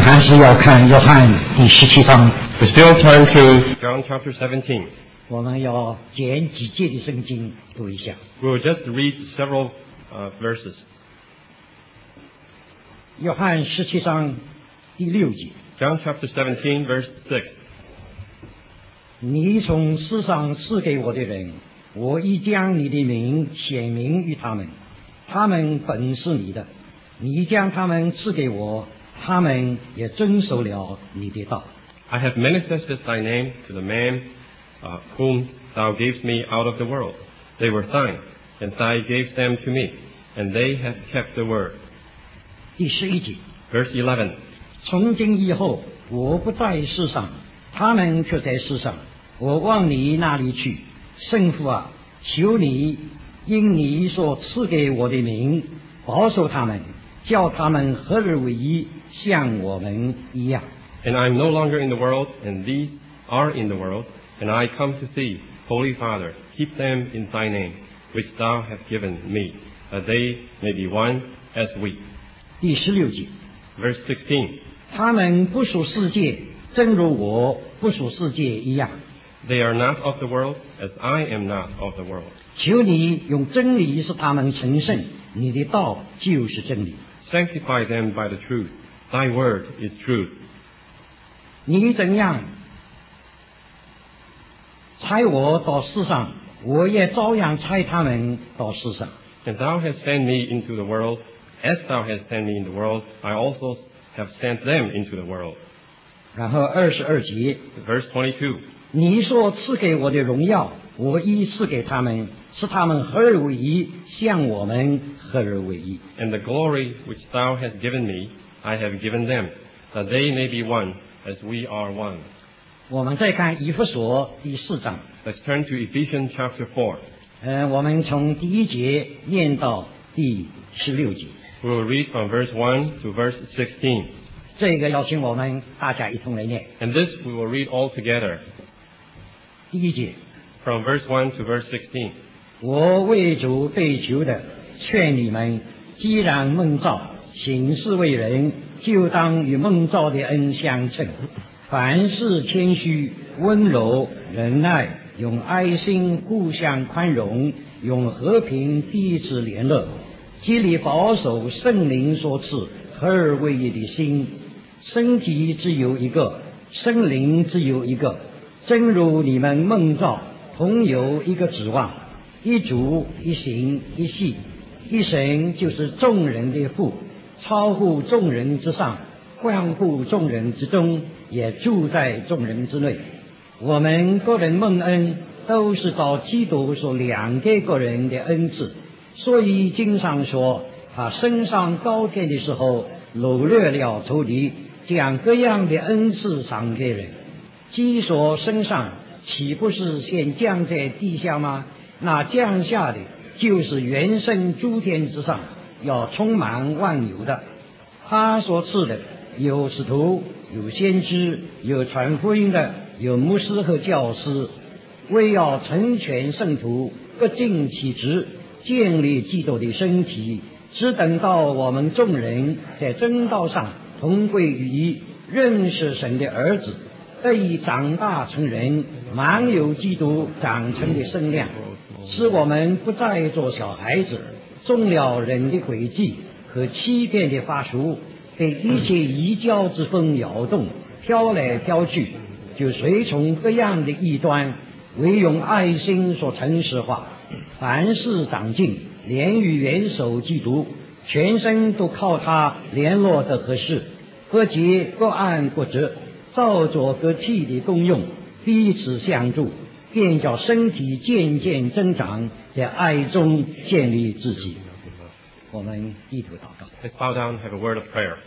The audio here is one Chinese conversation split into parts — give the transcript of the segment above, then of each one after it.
还是要看约翰第17章。 We still turn to John chapter 17. 我们要捡几节的圣经读一下。 We will just read several verses. 约翰17章第6节。 John chapter 17, verse 6. 你从世上赐给我的人，我已将你的名显明于他们，他们本是你的，你将他们赐给我，他们也遵守了你的道。 I have manifested thy name to the man whom thou gavest me out of the world. They were thine, and thou gavest them to me, and they have kept the word. 第11节。 Verse 11. 从今以后，我不在世上，他们却在世上。我往你那里去，圣父啊，求你因你所赐给我的名，保守他们，叫他们合而为一，像我们一样。 And I am no longer in the world, and these are in the world, and I come to thee, Holy Father, keep them in thy name, which thou hast given me, that they may be one as we. 第16节。 Verse 16. 他们不属世界，正如我不属世界一样。 They are not of the world, as I am not of the world. 求你用真理使他们成圣，你的道就是真理。 Sanctify them by the truth. Thy word is truth. 你怎样差我到世上，我也照样差他们到世上。 And thou hast sent me into the world, as thou hast sent me in the world, I also have sent them into the world. 然后22节。 Verse 22. 你所赐给我的荣耀，我已赐给他们，使他们合而为一，像我们合而为一。 And the glory which thou hast given me, I have given them, that they may be one, as we are one. 我们再看以弗所第4章。 Let's turn to Ephesians chapter 4. 我们从第1节念到第16节。 We will read from verse 1 to verse 16. 这个邀请我们大家一同来念。 And this we will read all together. 第1节。 From verse 1 to verse 16. 我为主被囚的，劝你们，既然蒙召，行事为人，就当与蒙召的恩相称。凡事谦虚、温柔、忍耐，用爱心互相宽容，用和平彼此联络，竭力保守圣灵所赐合而为一的心。身体只有一个，圣灵只有一个，正如你们蒙召，同有一个指望，一主、一行、一系，一神就是众人的父，超乎众人之上，关乎众人之中，也住在众人之内。我们个人蒙恩，都是照基督所量给个人的恩赐，所以经上说，他升上高天的时候，掳掠了仇敌，将各样的恩赐赏给人。既所升上，岂不是先降在地下吗？那降下的，就是原生诸天之上，要充满万有的。他所赐的，有使徒，有先知，有传福音的，有牧师和教师，为要成全圣徒，各尽其职，建立基督的身体，只等到我们众人在真道上同归于一，认识神的儿子，得以长大成人，满有基督长成的身量，使我们不再做小孩子，中了人的诡计和欺骗的法术，被一切异教之风摇动，飘来飘去，就随从各样的异端，唯用爱心所诚实化，凡事长进，连于元首基督，全身都靠他联络得合适，各节各按各职，照着各体的功用，彼此相助，便叫身体渐渐增长，在爱中建立自己。我们低头祷告。 Let's bow down and have a word of prayer.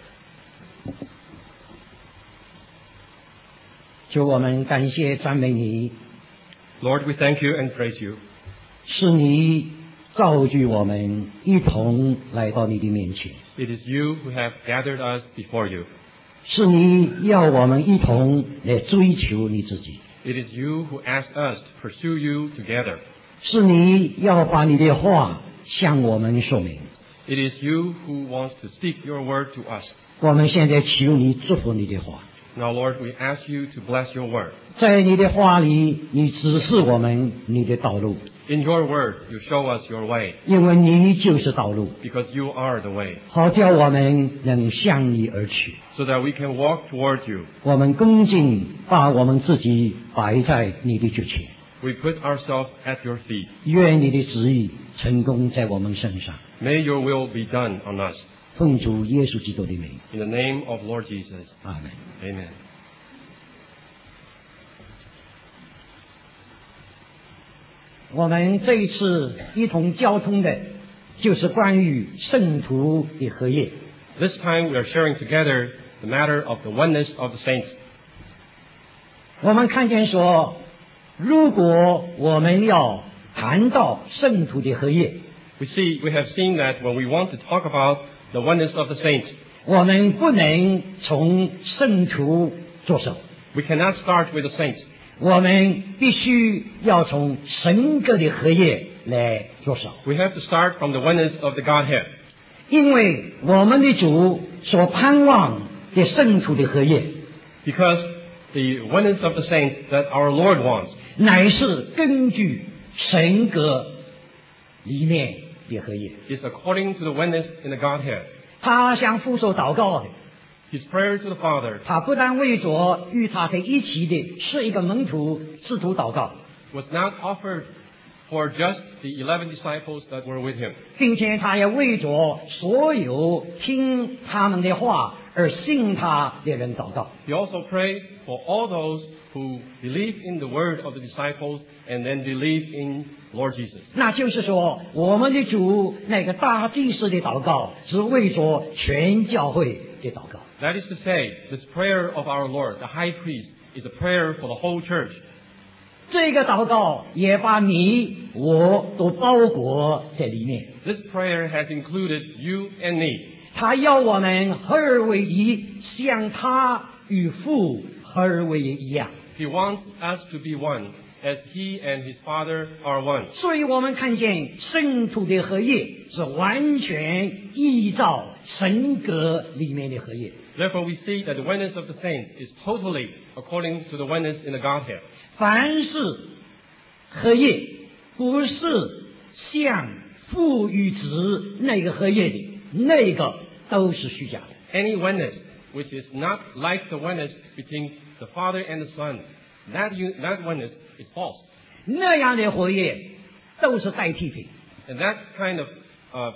求我们感谢赞美你， Lord, we thank you and praise you. 是你召聚我们一同来到你的面前， It is you who have gathered us before you. 是你要我们一同来追求你自己， It is you who asked us to pursue you together. 是你要把你的话向我们说明， It is you who wants to speak your word to us. 我们现在求你祝福你的话， Now, Lord, we ask you to bless your word. 在你的话里，你指示我们你的道路， In your word, you show us your way, 因为你就是道路， because you are the way, 好叫我们能向你而去。 so that we can walk toward you. 我们恭敬把我们自己摆在你的脚前， We put ourselves at your feet. 愿你的旨意成功在我们身上。 May your will be done on us. 奉主耶稣基督的名， In the name of Lord Jesus. 阿门。 Amen. 我们这一次一同交通的，就是关于圣徒的合业。 This time we are sharing together the matter of the oneness of the saints. 我们看见说，如果我们要谈到圣徒的合业， We have seen that when we want to talk about the oneness of the saints, 我们不能从圣徒着手， we cannot start with the saints. 我们必须要从神格的合业来着手， We have to start from the oneness of the Godhead. 因为我们的主所盼望的圣徒的合业， Because the oneness of the saints that our Lord wants 乃是根据神格里面的合业。 is according to the oneness in the Godhead. 他向父所祷告的， His prayer to the Father 他不但为着与他在一起的是一个门徒使徒祷告， was not offered for just the 11 disciples that were with him, 并且他也为着所有听他们的话而信他的人祷告。 he also prayed for all those who believe in the word of the disciples and then believe in Lord Jesus. 那就是说，我们的主那个大祭司的祷告是为着全教会的祷告。 That is to say, this prayer of our Lord, the high priest, is a prayer for the whole church. 这个祷告也把你我都包裹在里面。 This prayer has included you and me. 他要我们合而为一，像他与父合而为一一样。 He wants us to be one, as he and his Father are one. 所以我们看见圣徒的合业是完全依照神格里面的合业。 Therefore, we see that the oneness of the saints is totally according to the oneness in the Godhead. 凡是合业，不是像父与子那个合业的，那个都是虚假的。 Any oneness which is not like the oneness between the Father and the Son, that oneness is false. 那样的合业都是代替品。 And that kind of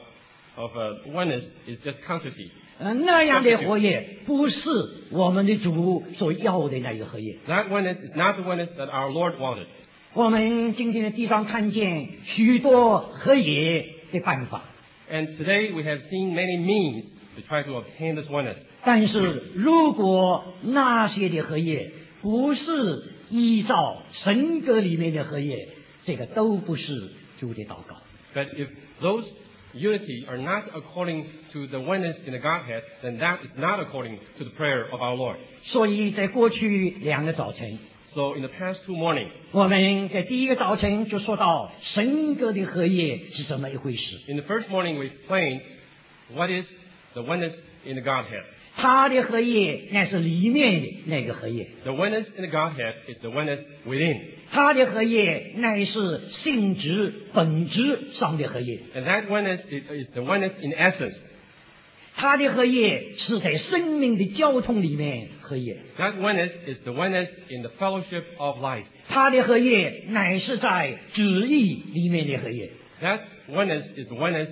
oneness is just counterfeit. 那样的合业不是我们的主所要的那个合业。 That oneness is not the oneness that our Lord wanted. 我们今天的地上看见许多合业的办法， And today we have seen many means to try to obtain this oneness. 但是如果那些的合业不是依照神格里面的合业，这个都不是主的祷告。 But if those unity are not according to the oneness in the Godhead, then that is not according to the prayer of our Lord. 所以在过去两个早晨， So in the past 2 mornings, 我们在第一个早晨就说到神格的合业是怎么一回事。 in the first morning we explained what is the oneness in the Godhead. 他的合业那是里面的那个合业， The oneness in the Godhead is the oneness within. 他的合业乃是性质本质上的合业， And that oneness is the oneness in essence. 他的合业是在生命的交通里面合业， That oneness is the oneness in the fellowship of life. 他的合业乃是在旨意里面的合业， That oneness is the oneness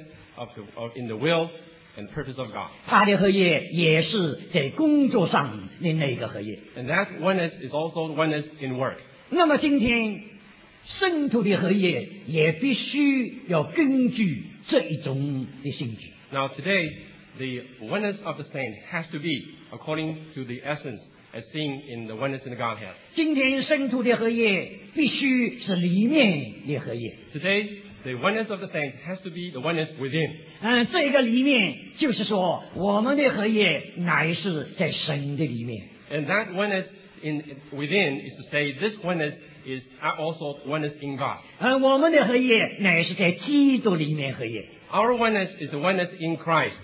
in the will and purpose of God. 他的合业也是在工作上的那个合业。 And that oneness is also the oneness in work. 那么今天圣徒的合业也必须要根据这一种的性质。 Now today, the oneness of the saint has to be according to the essence as seen in the oneness in the Godhead. 今天圣徒的合业必须是里面的合业。 Today, the oneness of the saints has to be the oneness within. 这个里面就是说，我们的合业乃是在神的里面。 And that oneness within is to say this oneness is also oneness in God. 我们的合业乃是在基督里面合业。 Our oneness is the oneness in Christ.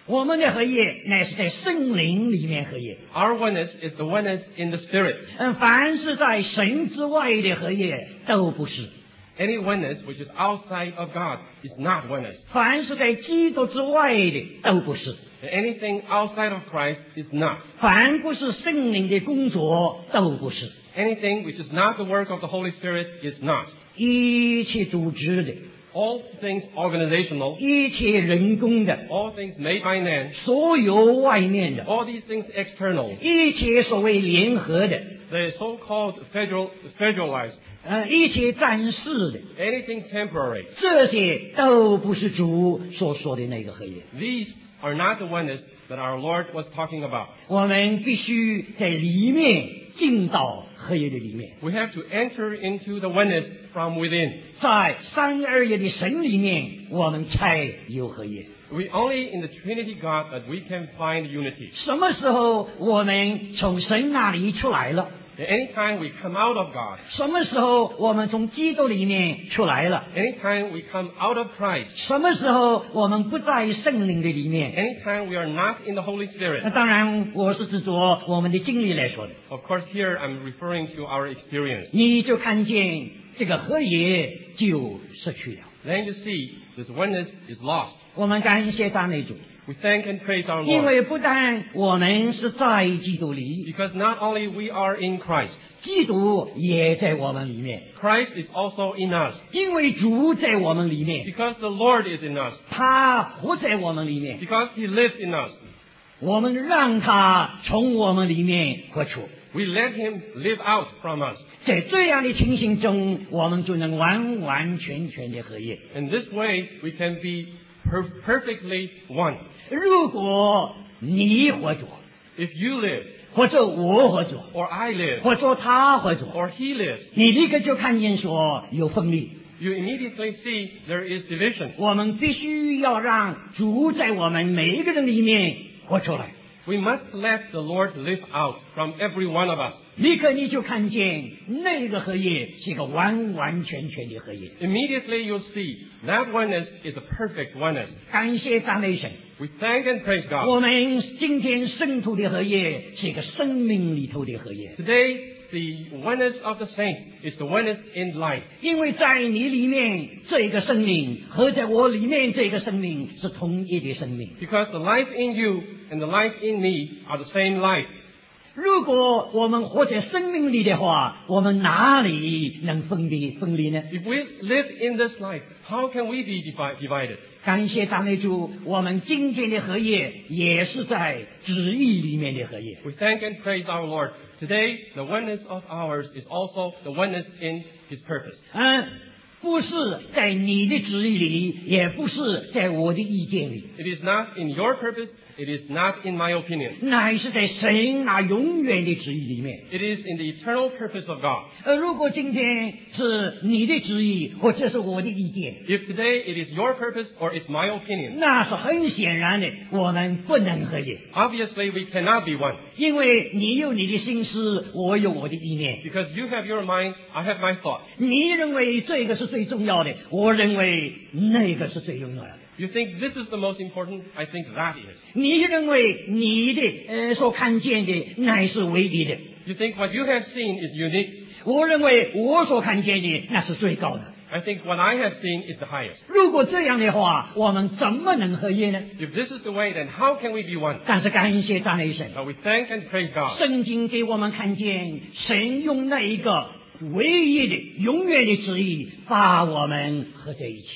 我们的合一乃是在圣灵里面合一。 Our oneness is the oneness in the Spirit. 凡是在神之外的合一都不是。 Any oneness which is outside of God is not oneness. 凡是在基督之外的都不是。 Anything outside of Christ is not. 凡不是圣灵的工作都不是。 Anything which is not the work of the Holy Spirit is not. 一切组织的， All things organizational, 一切人工的， all things made by man, 所有外面的， all these things external, 一切所谓联合的， the so-called federalized, 一切暂时的， anything temporary, 这些都不是主所说的那个合一。 these are not the oneness that our Lord was talking about. 我们必须在里面进到合一的里面， We have to enter into the oneness from within. 在三而一的神里面，我们才有合一。 We only in the Trinity God that we can find unity. 什么时候我们从神那里出来了？ Anytime we come out of God, 什么时候我们从基督里面出来了？ anytime we come out of Christ, 什么时候我们不在圣灵的里面？ anytime we are not in the Holy 那 Spirit. 当然，我是指着我们的经历来说的。 Of course, here I'm referring to our experience. 你就看见这个合一就失去了。 Then you see this oneness is lost. 我们感谢赞美主， We thank and praise our 因 Lord 为不但我们是在基督里， because not only we are in Christ, 基督也在我们里面。 Christ is also in us. 因为主在我们里面， Because the Lord is in us. 他活在我们里面， Because He lives in us. 我们让他从我们里面活出。 We let Him live out from us. 在这样的情形中，我们就能完完全全的合一。 In this way, we can be perfectly one. 如果你活着， If you live, 或者我活着， or I live, 或者他活着， or He lives, 你立刻就看见说有分离。 you immediately see there is division. 我们必须要让主在我们每一个人里面活出来。 We must let the Lord live out from every one of us. 立刻你就看见那个合一是一个完完全全的合一。 Immediately you'll see that oneness is a perfect oneness. 感谢赞美神， We thank and praise God. 我们今天圣徒的合一是一个生命里头的合一。 Today, the oneness of the saints is the oneness in life. 因为在你里面这个生命和在我里面这个生命是同一的生命。 Because the life in you and the life in me are the same life. 如果我们活在生命里的话，我们哪里能分离呢？ If we live in this life, how can we be divided? 感谢赞美主，我们今天的合一也是在旨意里面的合一。 We thank and praise our Lord. Today, the oneness of ours is also the oneness in His purpose. 不是在你的旨意里，也不是在我的意见里， It is not in your purpose. It is not in my opinion. 乃是在神那永远的旨意里面。 It is in the eternal purpose of God. 如果今天是你的旨意，或者是我的意见， If today it is your purpose or it's my opinion, 那是很显然的，我们不能合一， obviously we cannot be one. 因为你有你的心思，我有我的意念。 Because you have your mind, I have my thought. 你认为这个是最重要的，我认为那个是最重要的。 You think this is the most important, I think that is. 你认为你的所看见的乃是唯一的， You think what you have seen is unique. 我认为我所看见的那是最高的。 I think what I have seen is the highest. 如果这样的话，我们怎么能合一呢？ If this is the way, then how can we be one? 但是感谢赞美神， But we thank and praise God. 圣经给我们看见神用那一个唯一的、永远的旨意把我们合在一起。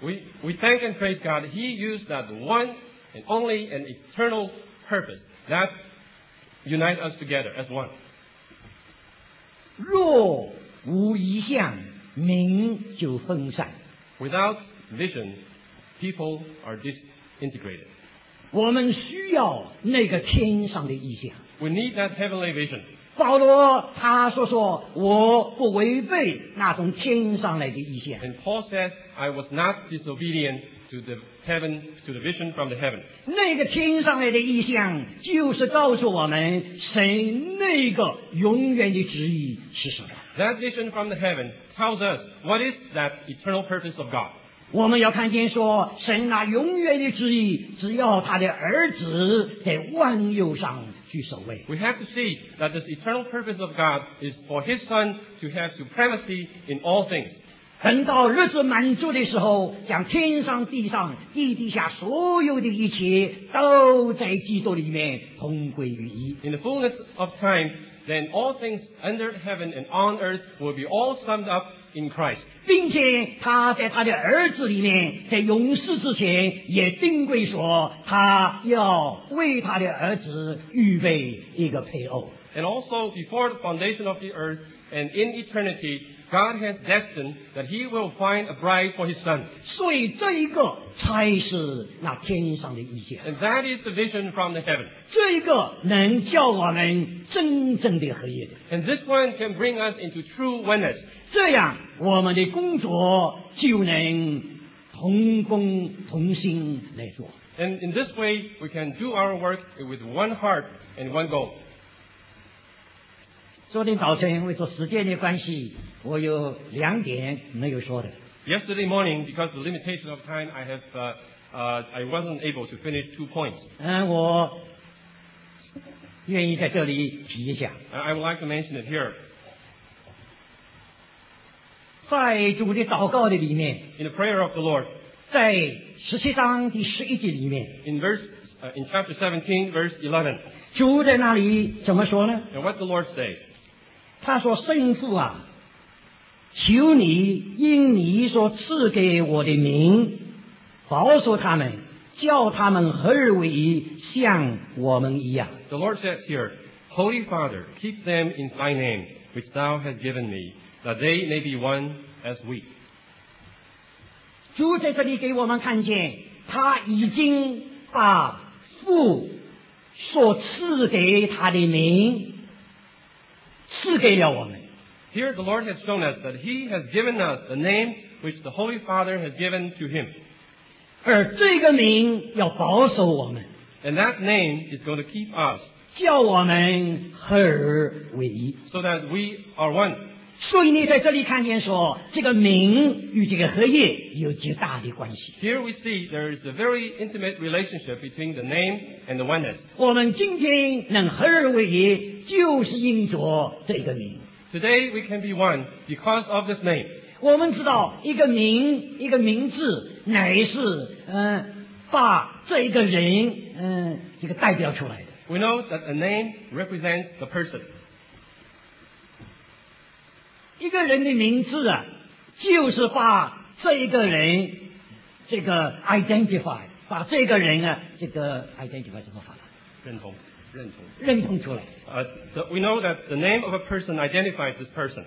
We thank and praise God. He used that one and only and eternal purpose that unite us together as one. 若无一项，民就分散。 Without vision, people are disintegrated. 我们需要那个天上的意象。 We need that heavenly vision. 保罗他说我不违背那种天上来的意象。 And Paul says, I was not disobedient to the heaven, to the vision from the heaven. 那个天上来的意象，就是告诉我们神那个永远的旨意是什么。 That vision from the heaven tells us what is that eternal purpose of God. 我们要看见说，神那永远的旨意，只要他的儿子在万有上居首位。 We have to see that this eternal purpose of God is for His Son to have supremacy in all things. 等到日子满足的时候，将天上地上地底下所有的一切都在基督里面同归于一。 In the fullness of time, then all things under heaven and on earth will be all summed up in Christ. 并且他在他的儿子里面，在永世之前也定规说，他要为他的儿子预备一个配偶。 And also before the foundation of the earth and in eternity, God has destined that He will find a bride for His Son. 所以这一个才是那天上的意见， And that is the vision from the heaven. 这一个能叫我们真正的合一的， And this one can bring us into true oneness. 这样我们的工作就能同工同心来做。 And in this way, we can do our work with one heart and one goal. 昨天早晨因为做时间的关系，我有2点没有说的。 Yesterday morning, because of the limitation of time, I wasn't able to finish 2 points. 我愿意在这里提一下， I would like to mention it here. 在主的祷告的里面， In the prayer of the Lord, 在17章第11节里面， in chapter 17, verse 11, 主在那里怎么说呢？ and what the Lord say? 他说：“圣父啊，求你因你所赐给我的名，保守他们，叫他们合而为一，像我们一样。” The Lord says here, Holy Father, keep them in thy name, which thou hast given me, that they may be one as we. 主在这里给我们看见，他已经把父所赐给他的名赐给了我们。 Here the Lord has shown us that He has given us the name which the Holy Father has given to Him. 而这个名要保守我们， And that name is going to keep us 叫我们合而为一。 so that we are one. 所以你在这里看见说，这个名与这个合一有极大的关系。 Here we see there is a very intimate relationship between the name and the oneness. 我们今天能合而为一，就是因着这个名。 Today we can be one because of this name. 我们知道一个名字乃是把这一个人这个代表出来的。 We know that a name represents the person. 一个人的名字啊，就是把这一个人这个 identify， 把这个人啊这个 identify 怎么发的？认同出来。 So we know that the name of a person identifies this person.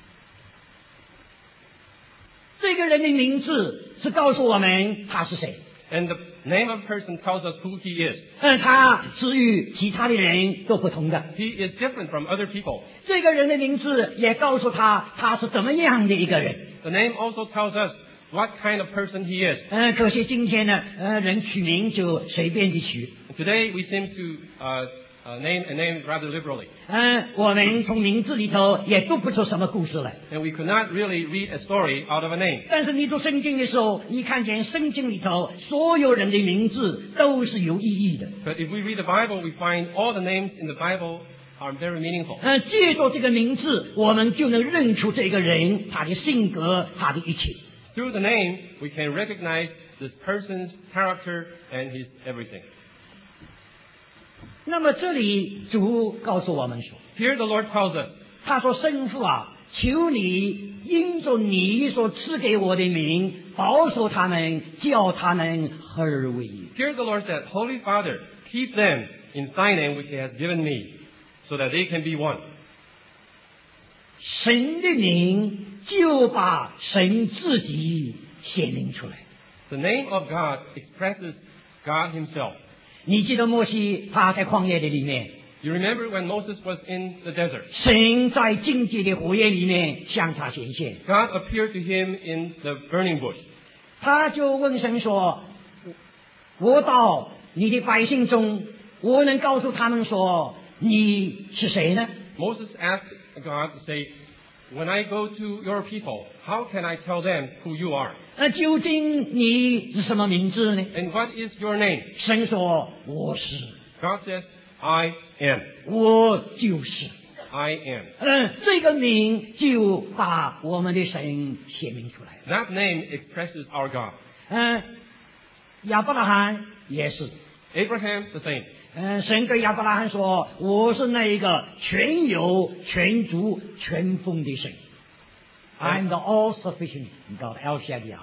这个人的名字是告诉我们他是谁。 And the name of a person tells us who he is. 他是与其他的人都不同的。 He is different from other people. 这个人的名字也告诉他是怎么样的一个人。 The name also tells us what kind of person he is. 可惜今天呢，人取名就随便的取。 Today we seem to name a name rather liberally. 我们从名字里头也读不出什么故事来。 And we could not really read a story out of a name. 但是你读圣经的时候，你看见圣经里头所有人的名字都是有意义的。 But if we read the Bible, we find all the names in the Bible are very meaningful. 借着这个名字，我们就能认出这个人他的性格，他的一切。 Through the name, we can recognize this person's character and his everything. 那么这里主告诉我们说， Here the Lord tells us, 他说：“圣父啊，求你因着你所赐给我的名，保守他们，叫他们合而为一。” here the Lord said, Holy Father, keep them in thy name which he has given me, so that they can be one. 神的名就把神自己显明出来。 The name of God expresses God himself. 你记得摩西他在旷野的里面， You remember when Moses was in the desert? 神在荆棘的火焰里面向他显现， God appeared to him in the burning bush. 他就问神说：“我到你的百姓中，我能告诉他们说你是谁呢？” Moses asked God to say, when I go to your people, how can I tell them who you are? 究竟你是什么名字呢？ And what is your name? 神说我是， God says, I am. 我就是。 I am. 这个名就把我们的神显明出来了。 That name expresses our God. 亚伯拉罕也是。 Abraham, the same. 神对亚伯拉罕说：“我是那一个全有、全足、全丰的神。” I'm the all-sufficient God, El Shaddai.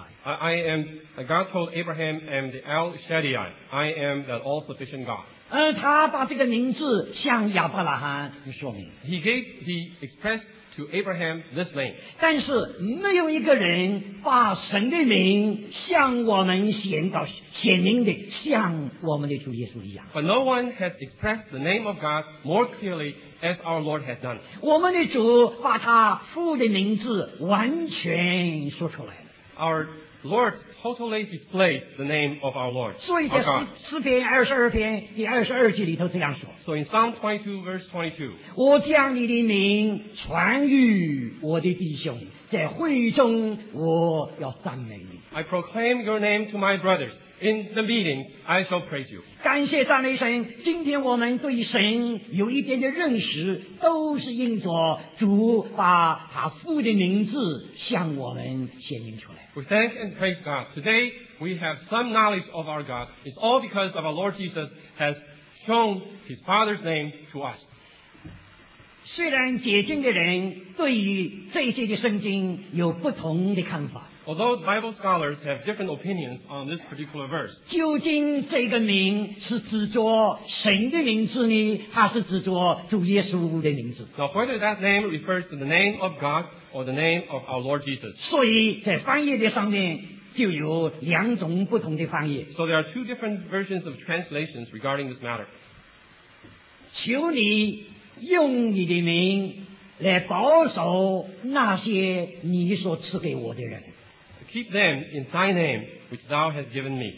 God told Abraham, I am the El Shaddai. I am the all-sufficient God. 他把这个名字向亚伯拉罕说明。 He expressed to Abraham this name. 但是没有一个人把神的名向我们显明的像我们的主耶稣一样。 But no one has expressed the name of God more clearly as our Lord has done. 我们的主把他父的名字完全说出来了。 Our Lord totally displayed the name of our Lord, 所以在 our God. 诗篇22篇第22句里头这样说： So in Psalm 22, verse 22, 我将你的名传于我的弟兄，在会中我要赞美你。 I proclaim your name to my brothers. In the meeting, I shall praise you. 感谢赞美神，今天我们对神有一点的认识，都是因着主把他父的名字向我们显明出来。 We thank and praise God. Today, we have some knowledge of our God. It's all because of our Lord Jesus has shown His Father's name to us. 虽然解经的人对于这些的圣经有不同的看法， Although Bible scholars have different opinions on this particular verse, 究竟这个名是指着神的名字呢，还是指着主耶稣的名字？ now whether that name refers to the name of God or the name of our Lord Jesus. 所以在翻译的上面就有两种不同的翻译。 So there are two different versions of translations regarding this matter. 求你用你的名来保守那些你所赐给我的人。 Keep them in thy name, which thou hast given me.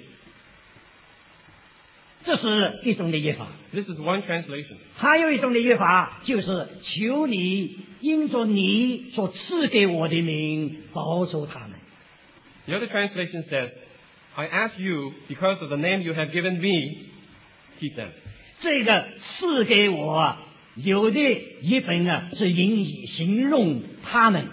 这是一种的译法。 This is one translation. 还有一种的译法就是求你因着你所赐给我的名保守他们。 The other translation says, I ask you, because of the name you have given me, keep them. 这个赐给我有的译本是形容他们。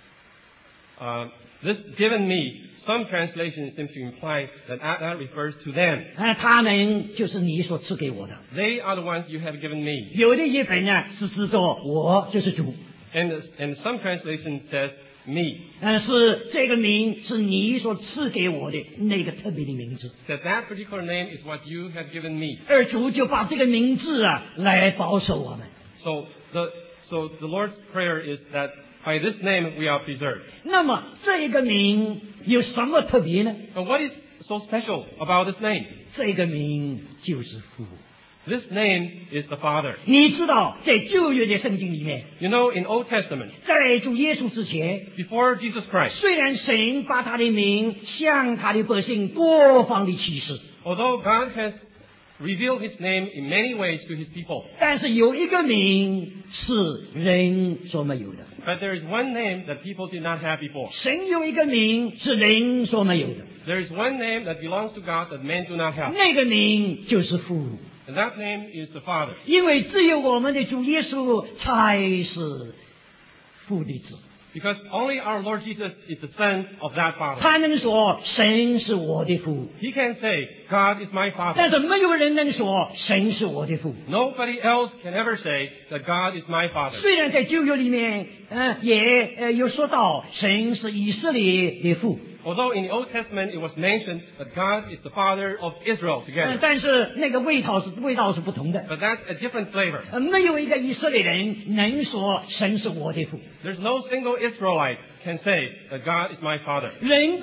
This given me, some translations seem to imply that that refers to them. 他们就是你所赐给我的。 They are the ones you have given me. 有的译本是指着我就是主。 And some translation says me. 是这个名是你所赐给我的那个特别的名字， That that particular name is what you have given me. 而主就把这个名字来保守我们。 So the Lord's prayer is that by this name we are preserved. 那么这个名有什么特别呢？ And what is so special about this name? 这个名就是父。 This name is the Father. 你知道，在旧约的圣经里面， You know, in Old Testament, 在主耶稣之前， before Jesus Christ, 虽然神把他的名向他的百姓多方的启示， although God has revealed His name in many ways to His people, 但是有一个名是人所没有的。 but there is one name that people did not have before. 神有一个名是人所没有的， There is one name that belongs to God that men do not have. 那个名就是父。 And that name is the Father. 因为只有我们的主耶稣才是父的子， Because only our Lord Jesus is the Son of that Father. 他能说神是我的父， He can say, God is my 但 Father. 是没有人能说神是我的父。 Nobody else can ever say that God is my Father. 虽然在旧约里面，也有说到神是以色列的父， Although in the Old Testament it was mentioned that God is the Father of Israel together. 但是那个味道是不同的。 But that's a different flavor. 没有一个以色列人能说神是我的父， There's no single Israelite can say that God is my Father. 人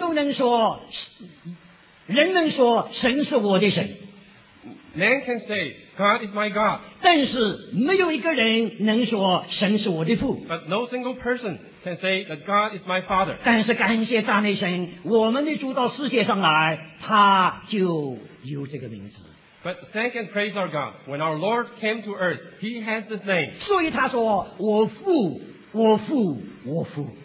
能说神是我的神， Man can say, God is my God. 但是没有一个人能说神是我的父。 But no single person can say that God is my Father. 但是感谢赞美神，我们的主到世界上来，他就有这个名字。 But thank and praise our God. When our Lord came to earth, He has this name. 所以他说：“我父，我父，我父。”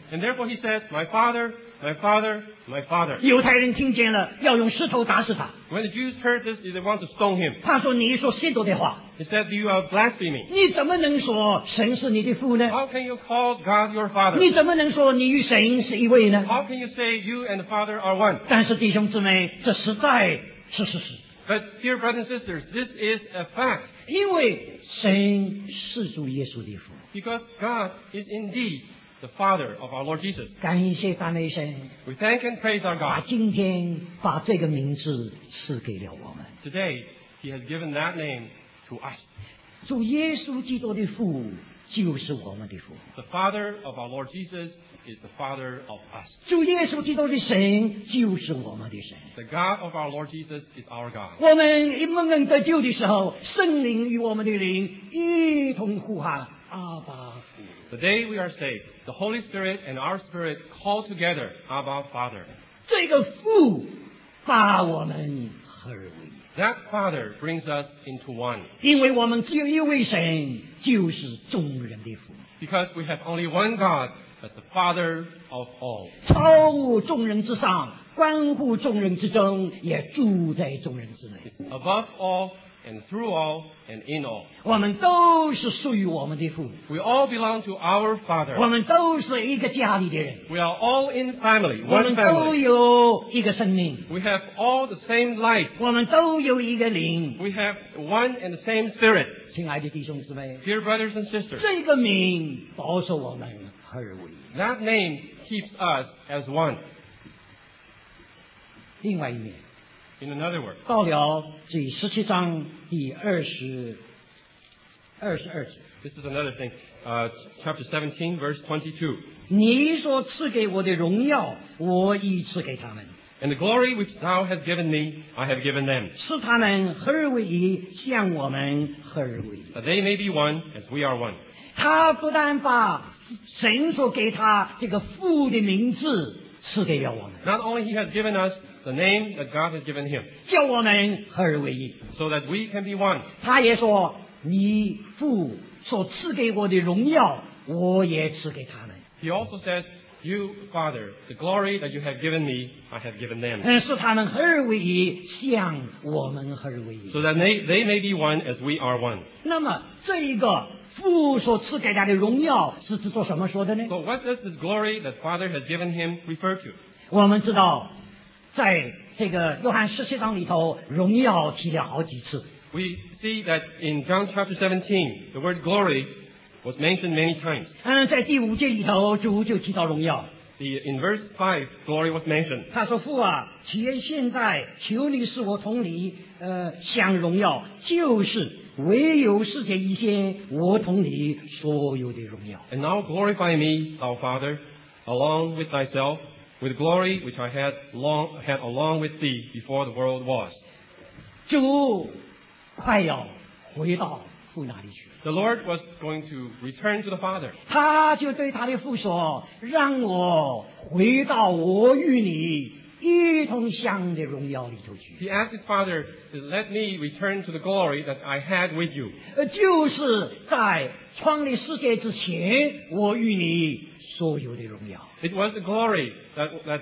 And therefore he said, My Father, my Father, my Father. 犹太人听见了，要用石头打死他。 When the Jews heard this, they want to stone him. 他说：“你说亵渎的话， He said, You are blaspheming. 你怎么能说神是你的父呢？ How can you call God your Father? 你怎么能说你与神是一位呢？” How can you say you and the Father are one? 但是弟兄姊妹，这实在是事实， But dear brothers and sisters, this is a fact. 因为神是主耶稣的父。 Because God is indeed the Father of our Lord Jesus. 感谢赞美神， We thank and praise our 把 God. 今天把这个名字赐给了我们。 Today, He has given that name to us. 主耶稣基督的父就是我们的父， The Father of our Lord Jesus is the Father of us. 主耶稣基督的神就是我们的神。 The God of our Lord Jesus is our God. 我们蒙恩得救的时候，圣灵与我们的灵一同呼喊阿爸父。 The day we are saved, the Holy Spirit and our spirit call together, Abba, Father. 这个父把我们合而为一， That Father brings us into one. 因为我们只有一位神，就是众人的父， Because we have only one God as the Father of all. 超乎众人之上，关乎众人之中，也住在众人之内。 Above all and through all and in all. 我们都是属于我们的父， We all belong to our 我 Father. 们都是一个家里的人， We are all in family, 我 one 们都 family. 有一个生命， We have all the same life. 我们都有一个灵。 We have one and the same Spirit. 亲爱的弟兄姊妹， Dear brothers and sisters, 这个名保守我们合而为一。 that name keeps us as one. 另外一面， In another word, 到了第17章第22节， this is another thing. Chapter 17, verse 22. 你所赐给我的荣耀，我已赐给他们， And the glory which thou hast given me, I have given them, 使他们合而为一，像我们合而为一。 that they may be one as we are one. 他不但把神所给他这个父的名字赐给了我们， Not only he has given us the name that God has given him, 叫我们合而为一。 so that we can be one. 他也说：“你父所赐给我的荣耀，我也赐给他们。” He also says, You, Father, the glory that you have given me, I have given them, 使他们合而为一，像我们合而为一。 so that they may be one as we are one. 那么这一个父所赐给他的荣耀是指做什么说的呢？ So what does this glory that Father has given him refer to? 我们知道，在这个约翰17章里头，荣耀提了好几次。 We see that in John chapter 17, the word glory was mentioned many times. 在第5节里头，主就提到荣耀。 In verse 5, glory was mentioned. 他说：“父啊，既然现在求你使我同你享荣耀，就是唯有世界以前我同你所有的荣耀。” And now glorify me, thou Father, along with thyself, with glory which I had along with thee before the world was. 主快要回到父那里去， The Lord was going to return to the Father. 他就对他的父说：“让我回到我与你一同享的荣耀里头去。 He asked his Father to let me return to the glory that I had with you. 就是在创立世界之前，我与你所有的荣耀。 It was the glory that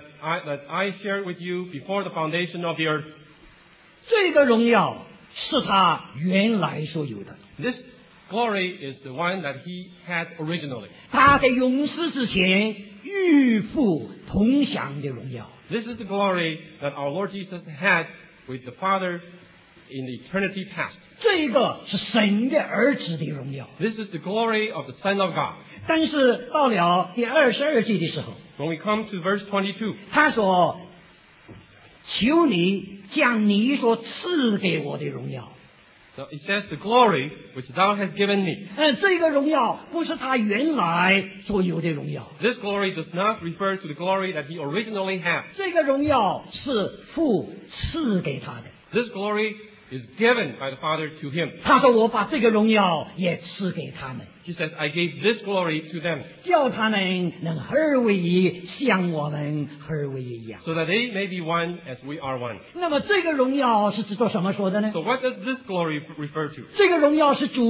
I shared with you before the foundation of the earth. 这个荣耀是他原来所有的。 This glory is the one that he had originally. 他在永世之前与父同享的荣耀。 This is the glory that our Lord Jesus had with the Father in eternity past. 这个是神的儿子的荣耀。 This is the glory of the Son of God. 但是到了第22节的时候， When we come to verse 22, 他说：“求你将你所赐给我的荣耀。” so it says, the glory which thou hast given me. 这个荣耀不是他原来所有的荣耀， This glory does not refer to the glory that he originally had. 这个荣耀是父赐给他的。 This glory is given by the Father to him. 他说：“我把这个荣耀也赐给他们， He says, I gave this glory to them, 叫他们能合而为一，像我们合而为一一样。 so that they may be one as we are one. ” 那么这个荣耀是指做什么说的呢？ So what does this glory refer to? 这个荣耀是主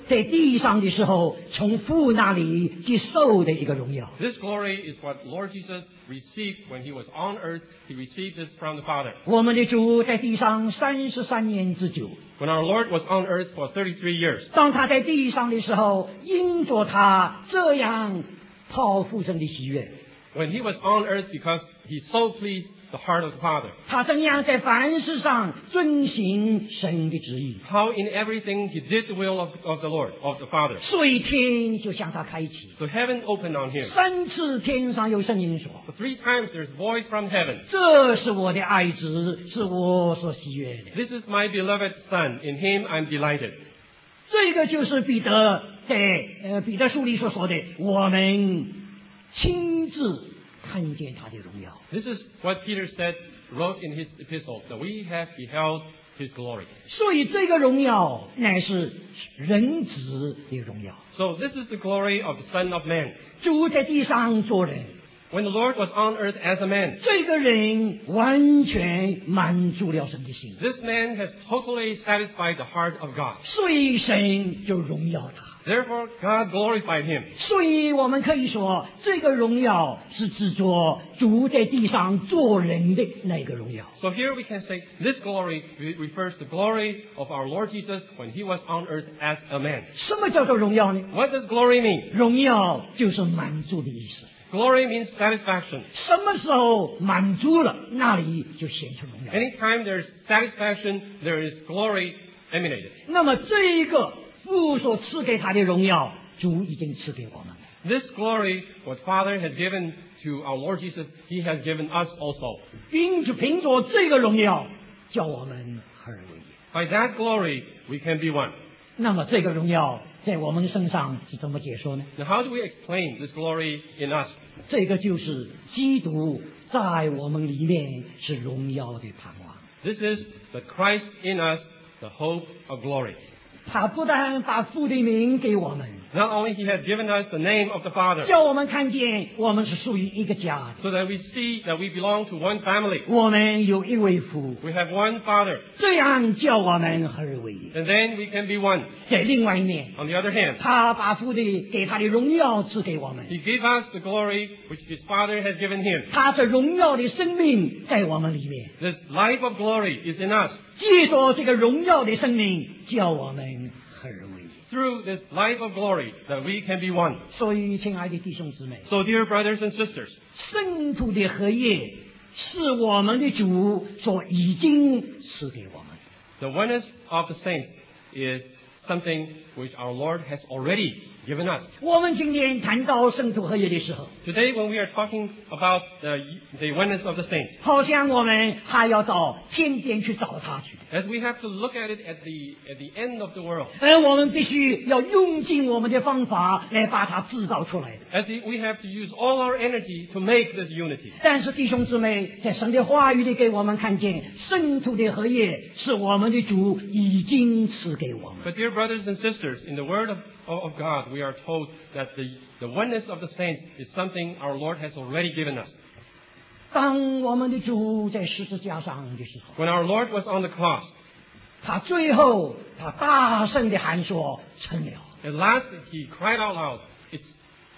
在地上的时候从父那里接受的一个荣耀。 This glory is what Lord Jesus received when he was on earth. He received this from the Father. 我们的主在地上33年之久， When our Lord was on earth for 33 years, 当他在地上的时候，因着他这样讨父神的喜悦， when he was on earth because he so pleased the heart of the Father, 他怎样在凡事上遵行神的旨意， how in everything he did the will of the Lord, of the Father. 所以天就向他开启。 So heaven opened on him. 3次天上有声音说 For 3 times there's a voice from heaven. 这是我的爱子，是我所喜悦的。 This is my beloved Son. In him I'm delighted. 这个就是彼得在彼得书里所说的，我们亲自看见他的荣耀。 This is what Peter wrote in his epistle, that we have beheld his glory. 所以这个荣耀乃是人子的荣耀。 So this is the glory of the Son of Man. 主在地上做人， When the Lord was on earth as a man, 这个人完全满足了神的心， this man has totally satisfied the heart of God. 所以神就荣耀他。 Therefore, God glorified him. 所以我们可以说，这个荣耀是指着主在地上做人的那个荣耀。 So here we can say this glory refers to the glory of our Lord Jesus when he was on earth as a man. 什么叫做荣耀呢？ What does glory mean? 荣耀就是满足的意思。 Glory means satisfaction. 什么时候满足了，那里就显出荣耀。 Anytime there's satisfaction, there is glory emanated. 那么这一个父所赐给他的荣耀，主已经赐给我们。 This glory, what Father has given to our Lord Jesus, he has given us also. 凭着这个荣耀，叫我们合而为一。 By that glory, we can be one. 那么这个荣耀在我们身上是怎么解说呢？ Now, how do we explain this glory in us? 这个就是基督在我们里面是荣耀的盼望。 This is the Christ in us, the hope of glory. 他不但把父的名给我们， Not only he has given us the name of the Father, 叫我们看见我们是属于一个家的， so that we see that we belong to one family. 我们有一位父， We have one Father, 这样叫我们合而为一。 and then we can be one. 在另外一面， On the other hand, 他把父的给他的荣耀赐给我们， he gave us the glory which his Father has given him. 他这荣耀的生命在我们里面， This life of glory is in us. 借着这个荣耀的生命，叫我们合而为一。 Through this life of glory, that we can be one. 所以，亲爱的弟兄姊妹， So, dear brothers and sisters, 圣徒的合一是我们的主所已经赐给我们。 the oneness of the saints is something which our Lord has already given us. 我们今天谈到圣徒合一的时候， Today, when we are talking about the oneness of the saints, 好像我们还要到天边去找他去， as we have to look at it at the end of the world, 而我们必须要用尽我们的方法来把它制造出来的。 we have to use all our energy to make this unity. 但是弟兄姊妹，在神的话语里给我们看见，圣徒的合一是我们的主已经赐给我们。 But dear brothers and sisters, in the Word of God, we are told that the oneness of the saints is something our Lord has already given us. 当我们的主在十字架上的时候， When our Lord was on the cross, 他最后他大声的喊说：“成了。 at last he cried out loud, "It's accomplished." ”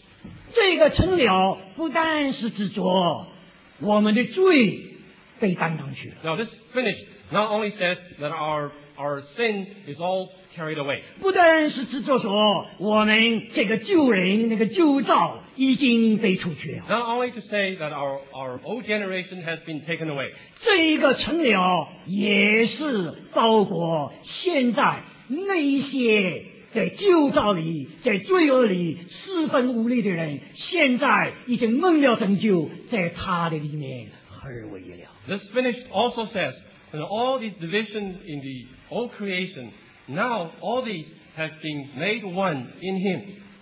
这个成了不但是指着我们的罪被担当去了， Now this finished not only says that our sin is all carried away. 不但是指着说我们这个旧人那个旧造已经被除去了， Not only to say that our old generation has been taken away. 这个成了也是包括现在那一些在旧造里在罪恶里四分五裂的人，现在已经蒙了拯救，在他的里面合而为一了。 This finished also says that all these divisions in the old creation, now all these have been made one in him.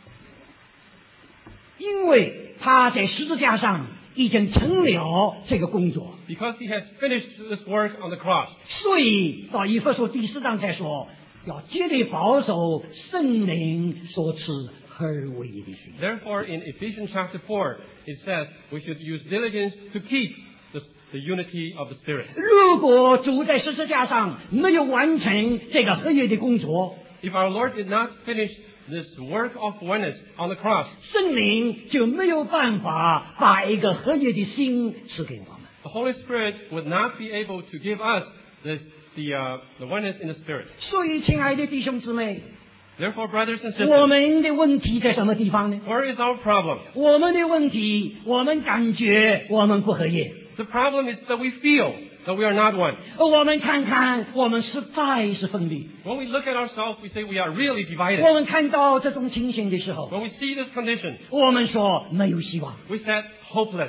因为他在十字架上已经成了这个工作， Because he has finished this work on the cross. 所以到以弗所第4章才说，要竭力保守圣灵所赐合而为一的心。 Therefore, in Ephesians chapter 4, it says we should use diligence to keep the unity of the Spirit. 如果主在十字架上没有完成这个合一的工作， If our Lord did not finish this work of oneness on the cross, 圣灵就没有办法把一个合一的心赐给我们。 the Holy Spirit would not be able to give us the oneness in the Spirit. 所以，亲爱的弟兄姊妹， Therefore, brothers and 我 sisters, 们的问题在什么地方呢？ where is our problem? 我们的问题，我们感觉我们不合一。 The problem is that we feel that we are not one. 我们看看，我们实在是分离。 When we look at ourselves, we say we are really 我 divided. 们看到这种情形的时候， When we see this condition, 我们说没有希望。 we said hopeless.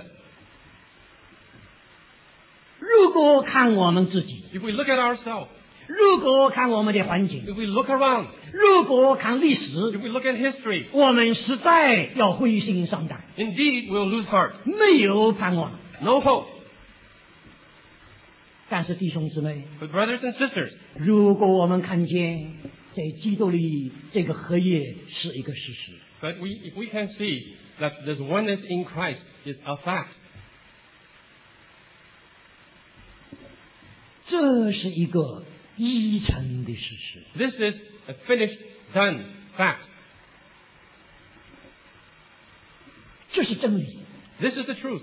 如果看我们自己， If we look at ourselves, 如果看我们的环境， if we look around, 如果看历 if 史， we look at history, 我们实在要灰心丧胆， indeed we'll lose heart. 没有盼望。 No hope. 但是弟兄姊妹， But brothers and sisters, 如果我们看见在基督里这个合一是一个事实， if we can see that this oneness in Christ is a fact, 这是一个已成的事实。 this is a finished, done fact. 这是真理。 This is the truth.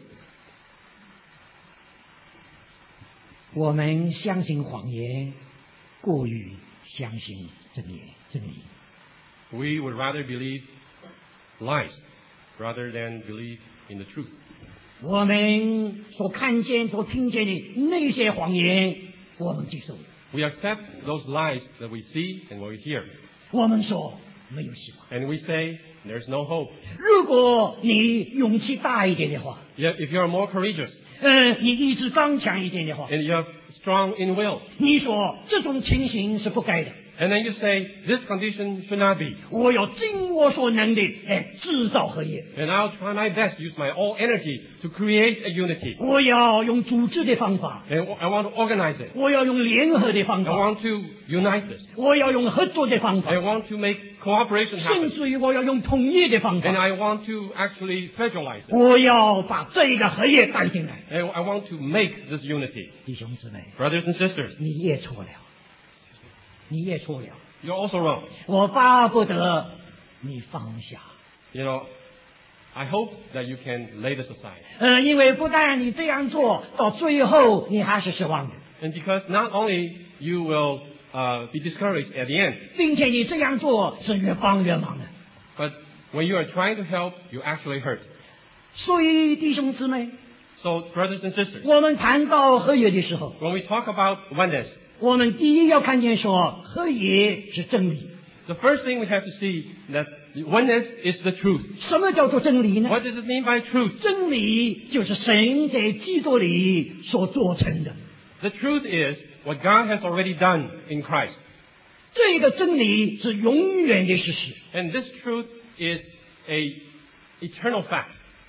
我们相信谎言，过于相信真理。 We would rather believe lies rather than believe in the truth. 我们所看见、所听见的那些谎言，我们接受。 We accept those lies that we see and what we hear. 我们说没有希望。 And we say, there's no hope. 如果你勇气大一点的话， Yet if you're more courageous 你意志刚强一点的话， and you have strong in will, 你说这种情形是不该的。 and then you say, this condition should not be. 我要尽我所能的来制造合一， And I'll try my best, use my all energy to create a unity. 我要用组织的方法， And I want to organize it. 我要用联合的方 I 法， want to unite this. 我要用合作的方法 I，want to make cooperation 甚 happen. 至于我要用统一的方 And 法。 I want to actually federalize it. 我要把这个合一带进来。 And I want to make this unity. 弟兄姊妹， Brothers and sisters, 你也错了，你也错了。 you're also wrong. 我巴不得你放下， You know, I hope that you can lay this aside. 因为不但你这样做，到最后你还是失望的， And because not only you will be discouraged at the end, 并且你这样做是越帮越忙的。 but when you are trying to help, you actually hurt. 所以弟兄姊妹， So, brothers and sisters, 我们谈到合一的时候， when we talk about oneness, 我们第一要看见说合一是真理。 the first thing we have to see that oneness is the truth. 什么叫做真理呢？ What does it mean by truth? 真理就是神在基督里所做成的。 The truth is what God has already done in Christ. 这个真理是永远的事实， And this truth is a eternal fact.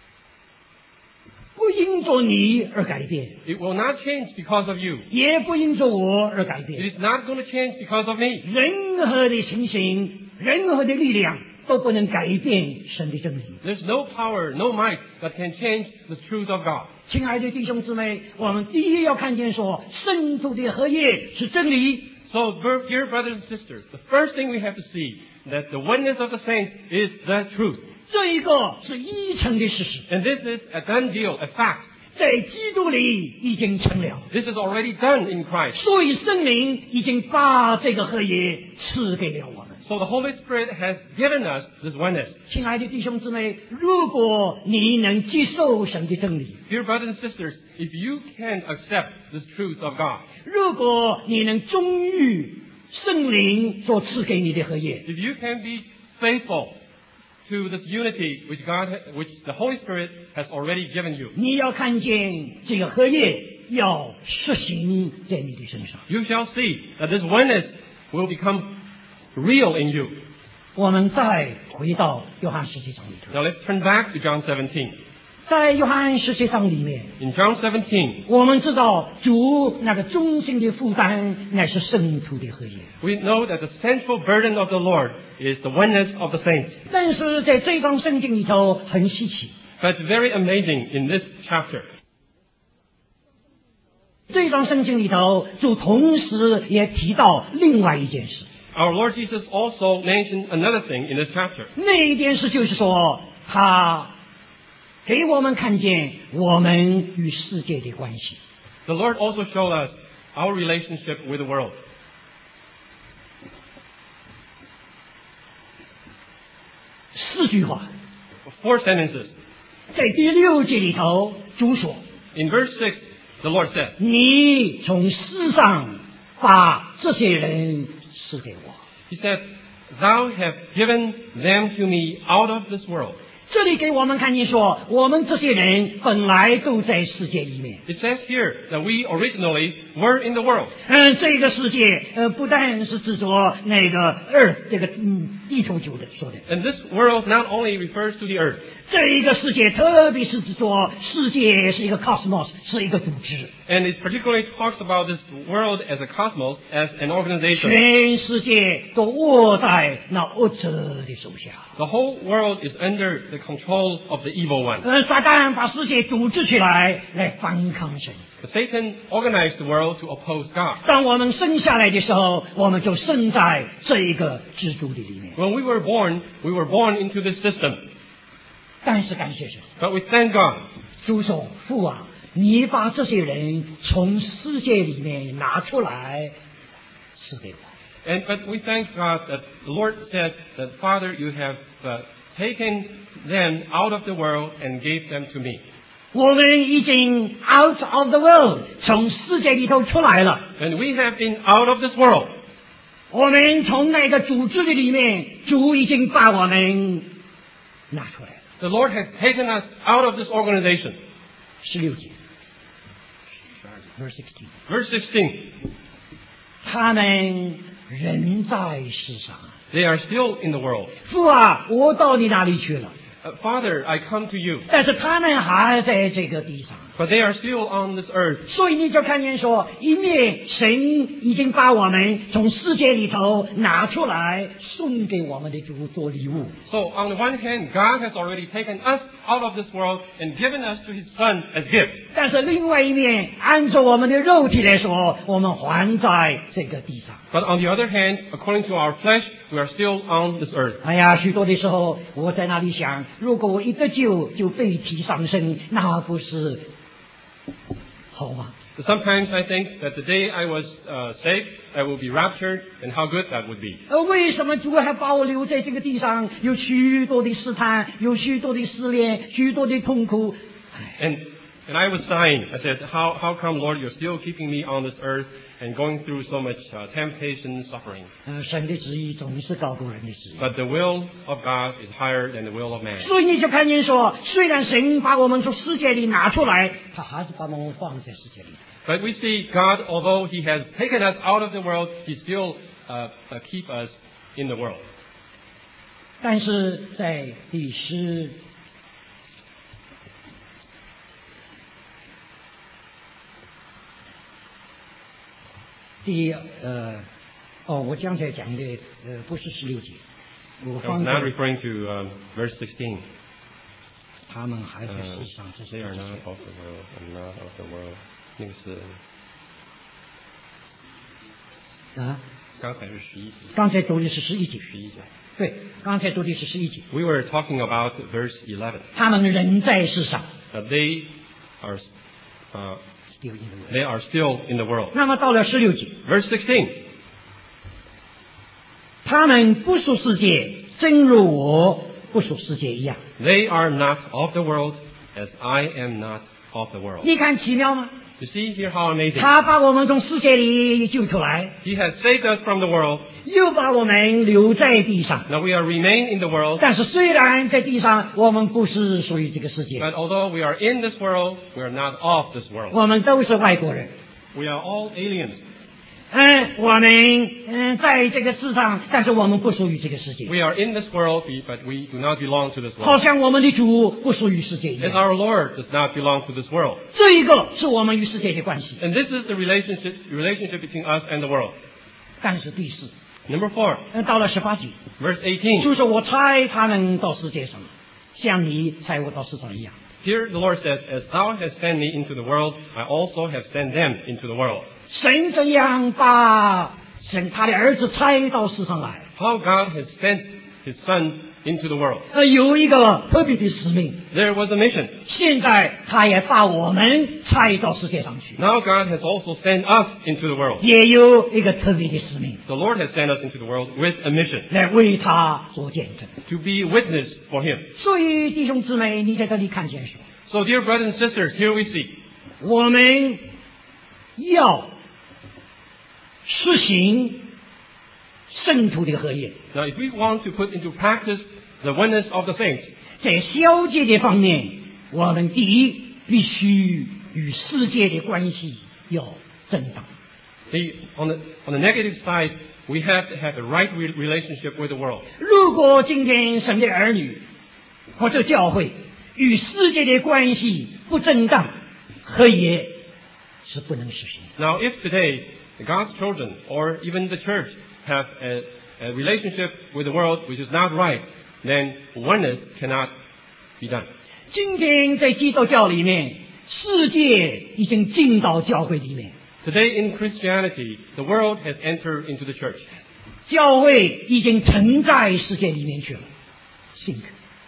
不因着你而改变， It will not change because of you. 也不因着我而改 It 变。 is not going to change because of me. 任何的情形，任何的力量都不能改变神的真理。 There's no power, no might that can change the truth of God. 亲爱的弟兄姊妹，我们第一要看见说，圣徒的合一是真理。 So, dear brothers and sisters, the first thing we have to see that the oneness of the saints is the truth. 这一个是已成的事实， And this is a done deal, a fact. 在基督里已经成了。 This is already done in Christ. 所以圣灵已经把这个合一赐给了我们。 So the Holy Spirit has given us this oneness. 亲爱的弟兄姊妹，如果你能接受神的真理， Dear brothers and sisters, if you can accept this truth of God, 如果你能忠于圣灵所赐给你的合一， if you can be faithful to this unity which the Holy Spirit has already given you, 你要看见这个合一要实行在你的身上。 you shall see that this oneness will become real in you. 我们再回到约翰十七章里头， Now let's turn back to John 17. 在约翰十七章里面， In John 17, 我们知道主那个中心的负担乃是圣徒的合一。 we know that the central burden of the Lord is the oneness of the saints. 但是在这章圣经里头很稀奇， But it's very amazing in this chapter. 这章圣经里头就同时也提到另外一件事， Our Lord Jesus also mentioned another thing in this chapter. 那一件事就是说，他给我们看见我们与世界的关系。 The Lord also showed us our relationship with the world. 4句话， 4 sentences. 在第6节里头，主说 In verse 6, the Lord said,：“ 你从世上把这些人赐给我。” He said, Thou have given them to me out of this world. 这里给我们看见说，我们这些人本来都在世界里面。 It says here that we originally were in the world. 这个世界不但是指着那个这个地球球的说的， And this world not only refers to the earth. 这一个世界特别是指着世界是一个 cosmos， 是一个组织， And it particularly talks about this world as a cosmos, as an organization. 全世界都握在那恶者的手下。 The whole world is under the control of the evil one. 撒旦把世界组织起来反抗神。 But Satan organized the world to oppose God. 当我们生下来的时候，我们就生在这一个制度的里面。 When we were born into this system. 但是感谢神， But we thank God. 主说：“父啊，你把这些人从世界里面拿出来，赐给我。” But we thank God that the Lord said that, Father, you have taken them out of the world and gave them to me. 我们已经 out of the world， 从世界里头出来了。 And we have been out of this world. 我们从那个组织的里面，主已经把我们拿出来了。 The Lord has taken us out of this organization. 16节 ，verse 16， Verse 16. 他们人在世上。 They are still in the world. 父啊，我到你那里去了， Father, I come to you. 但是他们还在这个地上。 But they are still on this earth. 所以你就看见说，一面神已经把我们从世界里头拿出来，送给我们的主做礼物。 So on the one hand, God has already taken us out of this world and given us to His Son as gifts. 但是另外一面，按照我们的肉体来说，我们还在这个地上。 But on the other hand, according to our flesh, we are still on this earth. 哎呀，许多的时候，我在那里想，如果我一得救就被提上升，那不是好吗？ So sometimes I think that the day I was saved, I will be raptured, and how good that would be. 为什么主还把我留在这个地上？有许多的试探，有许多的试炼，许多的痛苦。 And I was sighing. I said, how come, Lord, you're still keeping me on this earth and going through so much temptation, suffering? 神的旨意总是高过人的旨意。 But the will of God is higher than the will of man. 所以你就看见说，虽然神把我们从世界里拿出来，他还是把我们放在世界里。 But we see God, although He has taken us out of the world, He still keep us in the world. 但是在我刚才讲的不是16节，我 I 放 was 在 not referring to verse 16. 他们还在世上，这 They 是 are not of the world, and not of the world. 那个是刚才是11节。 刚才读的是11节， 11节。 对，刚才读的是11节。 We were talking about verse 11. 他们人在世上 They are still in the world。 they are still in the world. 那么到了16节， Verse 16. 他们不属世界，正如我不属世界一样。 They are not of the world, as I am not of the world. 你看奇妙吗？ You see here how amazing. 他把我们从世界里救出来， He has saved us from the world. 又把我们留在地上。 Now we are remain in the world. 但是虽然在地上，我们不是属于这个世界， But although we are in this world, we are not of this world. 我们都是外国人。 We are all aliens. 我们在这个世上，但是我们不属于这个世界， We are in this world, but we do not belong to this 好 world. 像我们的主不属于世界一 As 样。 our Lord does not belong to this world. 这一个是我们与世界的关系。 And this is the relationship between us and the world. 但是第四， Number 4, 到了18节， verse 18. 就是我差他们到世界上，像你差我到世上一样。 Here the Lord says, As thou hast sent me into the world, I also have sent them into the world. 神这样把神他的儿子差到世上来， how God has sent His Son into the world. 有一个特别的使命。 There was a mission. 现在他也把我们差到世界上去， Now God has also sent us into the world. 也有一个特别的使命， The Lord has sent us into the world with a mission 来为他做见证。 to be witness for Him. 所以弟兄姊妹，你在这里看见说， So, dear brothers and sisters, here we see 我们要实行圣徒的合一， now if we want to put into practice the oneness of the saints, 在消界的方面，我们第一必须与世界的关系要正当。 on the negative side, we have to have the right relationship with the world. 如果今天神的儿女或者教会与世界的关系不正当，合一是不能实行的。 Now, if today God's children or even the church have a relationship with the world which is not right, then oneness cannot be done. 今天在基督教里面，世界已经进到教会里面， Today in Christianity, the world has entered into the church. 教会已经沉在世界里面去了。sink，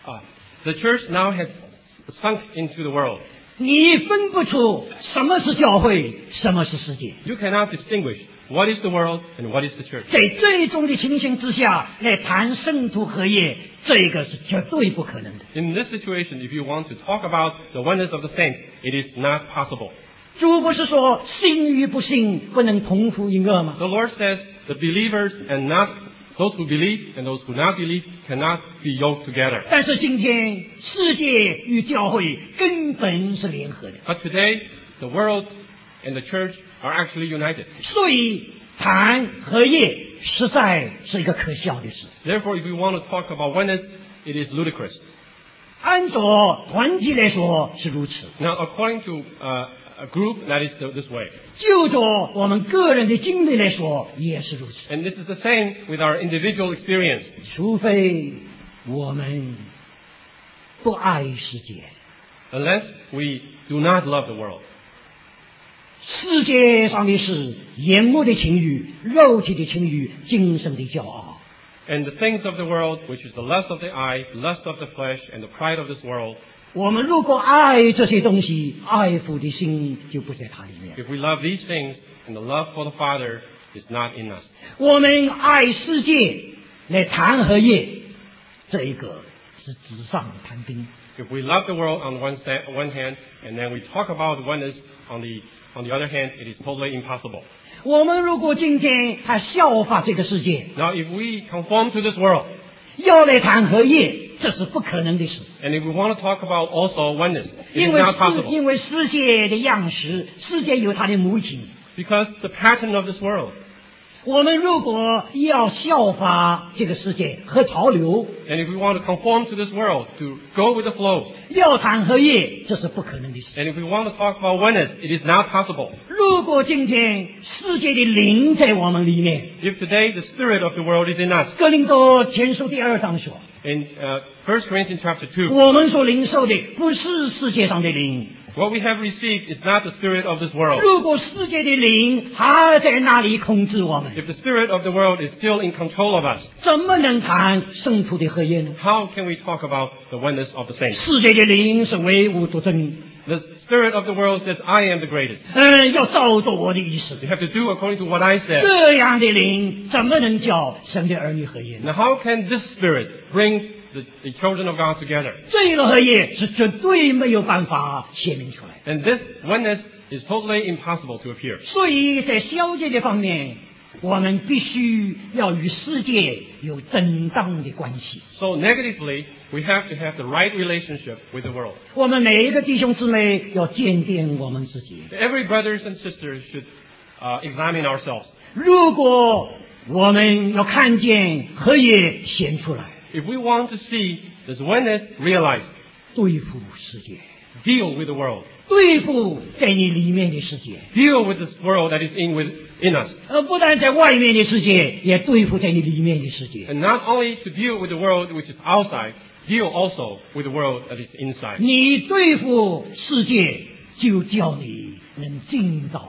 The church now has sunk into the world. 你分不出什么是教会，什么是世界。 You cannot distinguish what is the world and what is the church. 在这种的情形之下来谈圣徒合一，这个是绝对不可能的。 In this situation, if you want to talk about the oneness of the saints, it is not possible. 主不是说信与不信不能同负一軛吗？ The Lord says the believers and not those who believe and those who not believe cannot be yoked together. 但是今天世界与教会根本是联合的， But today, the world and the church are actually united. 所以谈合一实在是一个可笑的事。 Therefore, if we want to talk about oneness, it is ludicrous. 按照团体来说是如此， Now, according to a group, that is this way. 就着我们个人的经历来说也是如此。 And this is the same with our individual experience. 除非我们不爱世界， Unless we do not love the world. 世界上的事，眼目的情欲、肉体的情欲、精神的骄傲， And the things of the world, which is the lust of the eye, lust of the flesh, and the pride of this world, 我们如果爱这些东西，爱父的心就不在它里面。 if we love these things, and the love for the Father is not in us. 我们爱世界来谈合一，这一个是纸上谈兵。 If we love the world on one hand, and then we talk about oneness on the other hand, it is totally impossible. 我们如果今天还效法这个世界， Now, if we conform to this world, 要来谈合一，这是不可能的事。 and if we want to talk about also oneness, it 因 is 为 not possible. 因为世界的样式，世界有它的母亲。 Because the pattern of this world, 我们如果要效法这个世界和潮流， and if we want to conform to this world, to go with the flow, 要谈合一，这是不可能的事。 and if we want to talk about oneness, it is not possible. 如果今天世界的灵在我们里面， If today the spirit of the world is in us, 哥林多前书第2章说， in 1 Corinthians chapter 2, 我们所领受的不是世界上的灵。 what we have received is not the spirit of this world. 如果世界的灵还在那里控制我们， If the spirit of the world is still in control of us, 怎么能谈圣徒的合一呢？ how can we talk about the oneness of the saints? 世界的灵是唯物独尊， The spirit of the world says, I am the greatest. 要照着我的意思。 You have to do according to what I said. 这样的灵怎么能叫神的儿女合一呢？ Now, how can this spirit bring the children of God together? 这个合一是绝对没有办法显明出来的。 And this oneness is totally impossible to appear. 所以在消界的方面，我们必须要与世界有正当的关系。 So negatively, we have to have the right relationship with the world. 我们每一个弟兄姊妹要鉴定我们自己。 Every brothers and sisters should examine ourselves. 如果我们要看见合一显出来， If we want to see this oneness realized, 对付世界， deal with the world. 对付在你里面的世界， Deal with this world that is in us. 不但在外面的世界，也对付在你里面的世界。 And not only to deal with the world which is outside, deal also with the world that is inside. 你对付世界，就叫你能进到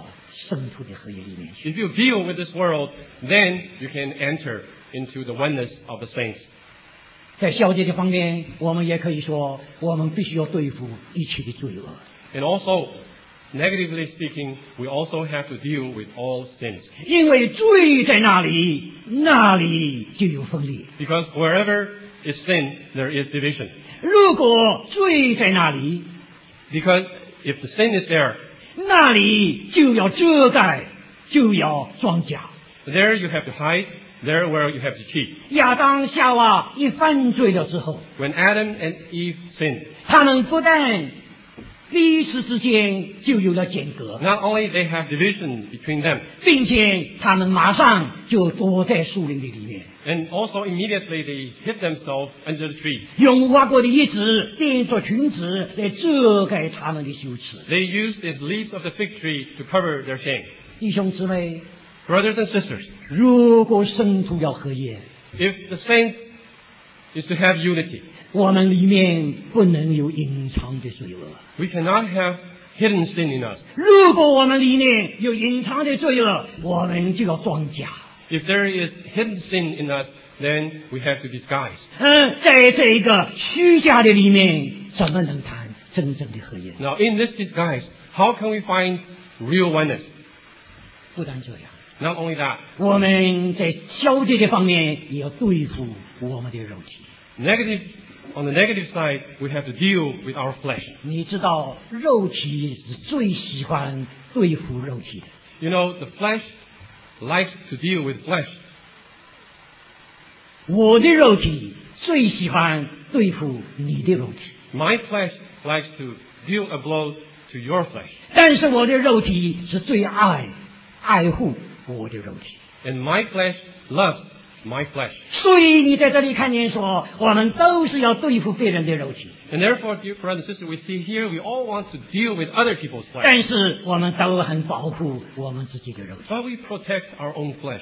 圣徒的合一里面去。 If you deal with this world, then you can enter into the oneness of the saints. 在消极的方面，我们也可以说，我们必须要对付一切的罪恶。 And also, negatively speaking, we also have to deal with all sins. 因为罪在那里，那里就有分裂。 Because wherever is sin, there is division. 如果罪在那里， Because if the sin is there, 那里就要遮盖，就要装甲。 there you have to hide, there where you have to cheat. 亚当夏娃一犯罪了之后， When Adam and Eve sinned, 他们不但彼此之间就有了间隔， not only they have division between them, 并且他们马上就躲在树林的里面， and also immediately they hid themselves under the tree. 用无花果的叶子编作裙子来遮盖他们的羞耻。 They used the leaves of the fig tree to cover their shame. 弟兄姊妹， Brothers and sisters, 如果圣徒要合一， if the saints is to have unity, 我们里面不能有隐藏的罪恶。 we cannot have hidden sin in us. 如果我们里面有隐藏的罪恶，我们就要装甲。 If there is hidden sin in us, then we have to disguise. 在这个虚假的里面，怎么能谈真正的合一？ Now, in this disguise, how can we find real oneness? 不但这样， Not only that, 我们在消极的方面也要对付我们的肉体。 on the negative side, we have to deal with our flesh. 你知道，肉体是最喜欢对付肉体的。 You know, the flesh likes to deal with flesh. 我的肉体最喜欢对付你的肉体， My flesh likes to deal a blow to your flesh. 但是我的肉体是最爱护我的肉体。 And my flesh loves my flesh. 所以你在这里看见说，我们都是要对付别人的肉体， And therefore, dear brother and sister, we see here we all want to deal with other people's flesh. 但是我们都很保护我们自己的肉体。 But we protect our own flesh.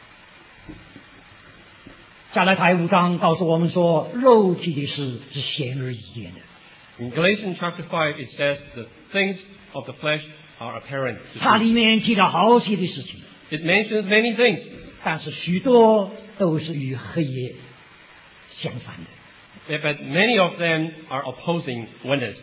加拉太5章告诉我们说，肉体的事是显而易见的。 In Galatians chapter 5, it says the things of the flesh are apparent. to 它 see. 里面提到好些的事情， It mentions many things, 但是许多都是与黑夜相反的。 but many of them are opposing oneness.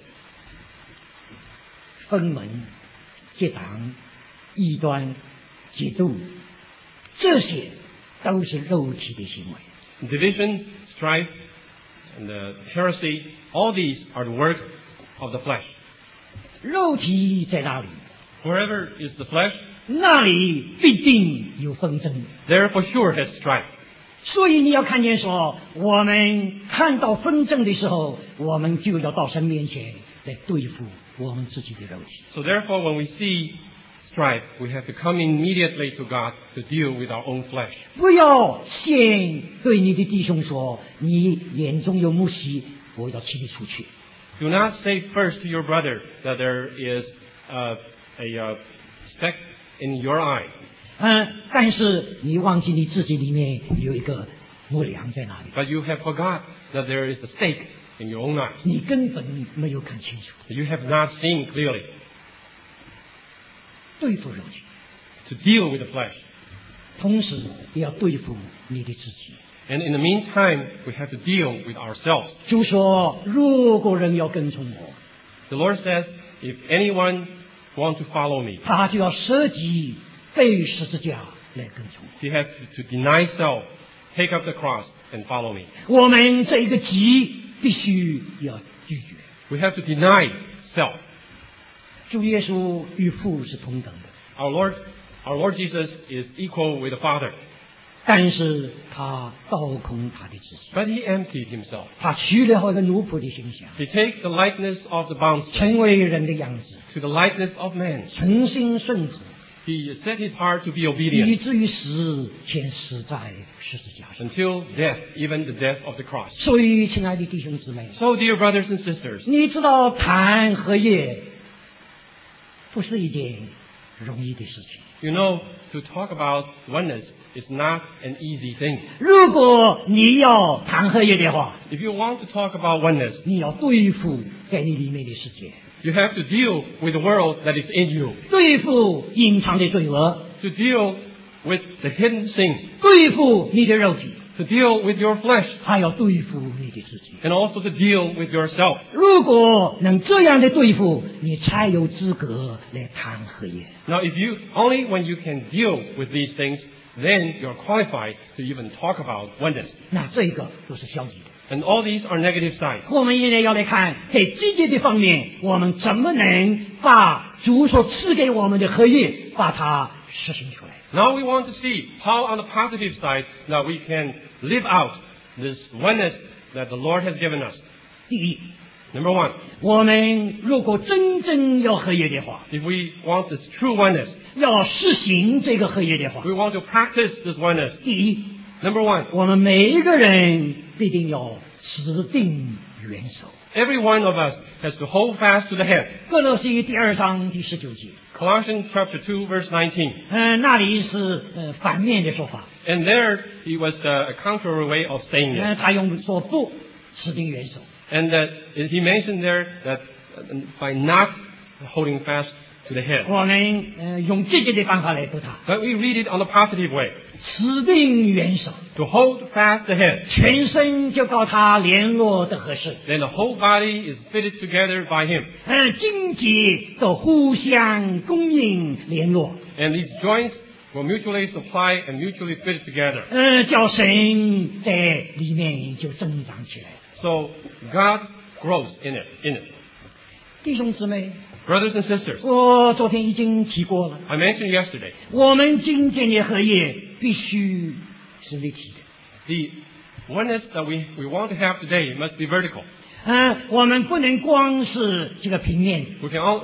分门、结党、异端、嫉妒，这些都是肉体的行为。 Division, strife, and heresy, all these are the work of the flesh. 肉体在哪里， Wherever is the flesh, 那里必定有纷争。 there for sure has strife. 所以你要看见说，我们看到纷争的时候，我们就要到神面前来对付我们自己的肉体。 So therefore, when we see strife, we have to come immediately to God to deal with our own flesh. 不要先对你的弟兄说，你眼中有木隙，我要踢你出去。 Do not say first to your brother that there is a speck in your eye. 但是你忘记你自己里面有一个木梁在那里， But you have forgot that there is a stake in your own eye. 你根本没有看清楚。 You have not seen clearly. 对付肉体， To deal with the flesh. 同时也要对付你的自己。 And in the meantime, we have to deal with ourselves. 就说，如果人要跟从我， The Lord says, if anyone wants to follow me, 他就要舍己背十字架来跟从我。 he has to deny self, take up the cross, and follow me. 我们这一个己必须要拒绝。 We have to deny self. 主耶稣与父是同等的， Our Lord Jesus is equal with the Father, 但是他倒空他的自己， but he emptied himself. 他取了一个奴仆的形象， He takes the likeness of the bondservant 成为人的样子， to the likeness of man. 诚心顺服， He set his heart to be 以 obedient 至于死，且死在十字架上。 until death, even the death of the cross. 所以，亲爱的弟兄姊妹， So, dear brothers and sisters, 你知道谈和业不是一件容易的事情。 you know, to talk about oneness is not an easy thing. 如果你要谈和业的话， If you want to talk about oneness, 你要对付在你里面的世界。 You have to deal with the world that is in you. 对付隐藏的罪恶， To deal with the hidden sin. 对付你的肉体， To deal with your flesh. 还要对付你的自己。 And also to deal with yourself. 如果能这样的对付，你才有资格来谈合一。 Now, only when you can deal with these things, then you're qualified to even talk about oneness. 那这个都是消极的。 And all these are negative sides. 我们现在要来看，在积极的方面，我们怎么能把主所赐给我们的合一，把它实行出来。 Now we want to see how on the positive side that we can live out this oneness that the Lord has given us. 第一， Number one, 我们如果真正要合一的话， if we want this true oneness, 要实行这个合一的话， we want to practice this oneness. 第一， Number one, 我们每一个人必定要持定元首。 every one of us has to hold fast to the head. 歌罗西第2章第19节， Colossians chapter 2 verse 19. 那里是反面的说法， And there he was a contrary way of saying it. 他用说不持定元首。 And that he mentioned there that by not holding fast to the head. 我们用积极的方法来读它， But we read it on the positive way. 持定元首， To hold fast the head. 全身就告他联络的合适， Then the whole body is fitted together by him. 经节都互相供应联络， And these joints will mutually supply and mutually fit together. 叫神在里面就增长起来。 So God grows in it. 弟兄姊妹， Brothers and sisters, 我昨天已经提过了， I mentioned yesterday, 我们今天的合一必须是立体的。 the oneness that we want to have today must be vertical. 我们不能光是这个平面的。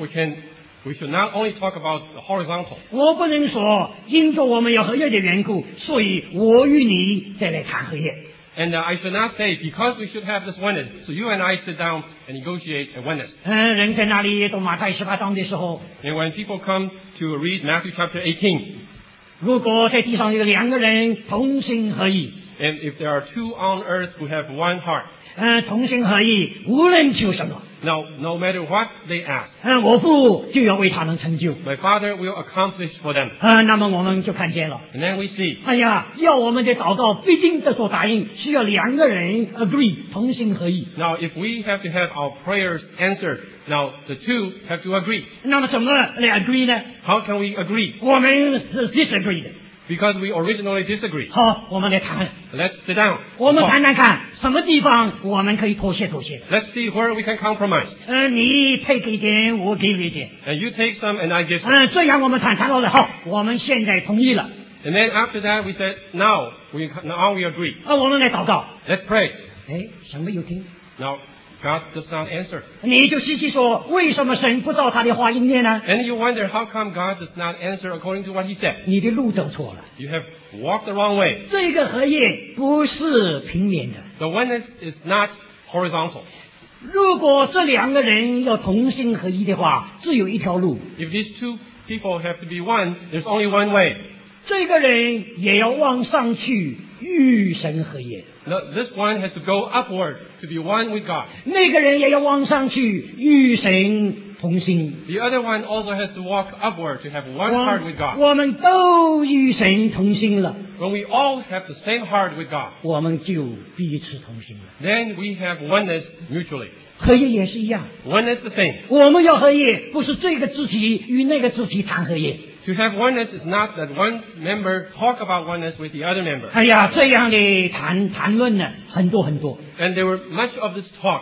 We should not only talk about the horizontal. 我不能说因着我们有合一的缘故，所以我与你再来谈合一。 And I should not say, because we should have this oneness, so you and I sit down and negotiate a oneness. 人在那里读马太18章的时候， And when people come to read Matthew chapter 18, 如果在地上有2个人同心合意， and if there are two on earth who have one heart, 同心合意，无论求什么， now no matter what they ask, 我父就要为他们成就。 my Father will accomplish for them. 那么我们就看见了。 And then we see, 要我们的祷告必定得所答应，需要2个人 agree 同心合意。 now if we have to have our prayers answered, now the two have to agree. 那么怎么来 agree 呢？ How can we agree? 我们是 disagree 的。 Because we originally disagree. 好，我们来谈， Let's sit down. 我们谈谈看什么地方我们可以妥协。 Let's see where we can compromise. 你配给一点，我给你一点。 And you take some and I give some. 这样我们谈到了，好，我们现在同意了。 And then after that we said, now we agree. 我们来祷告。 Let's pray. 神没有听。 Now God does not answer. 你就细细说，为什么神不照他的话应验呢？ And you wonder how come God does not answer according to what he said. 你的路走错了。 You have walked the wrong way. 这个合一不是平面的。 The oneness is not horizontal. 如果这2个人要同心合一的话，只有一条路。 If these two people have to be one, there's only one way. 这个人也要往上去，与神合一。 Now, this one has to go upward to be one with God. 那个人也要往上去，与神同心。 The other one also has to walk upward to have one heart with God. 我们都与神同心了， When we all have the same heart with God, 我们就彼此同心了。 then we have oneness mutually. 合一也是一样， Oneness the same. 我们要合一，不是这个肢体与那个肢体谈合一。 To have oneness is not that one member talk about oneness with the other member. 这样的谈论呢，很多。 And there were much of this talk,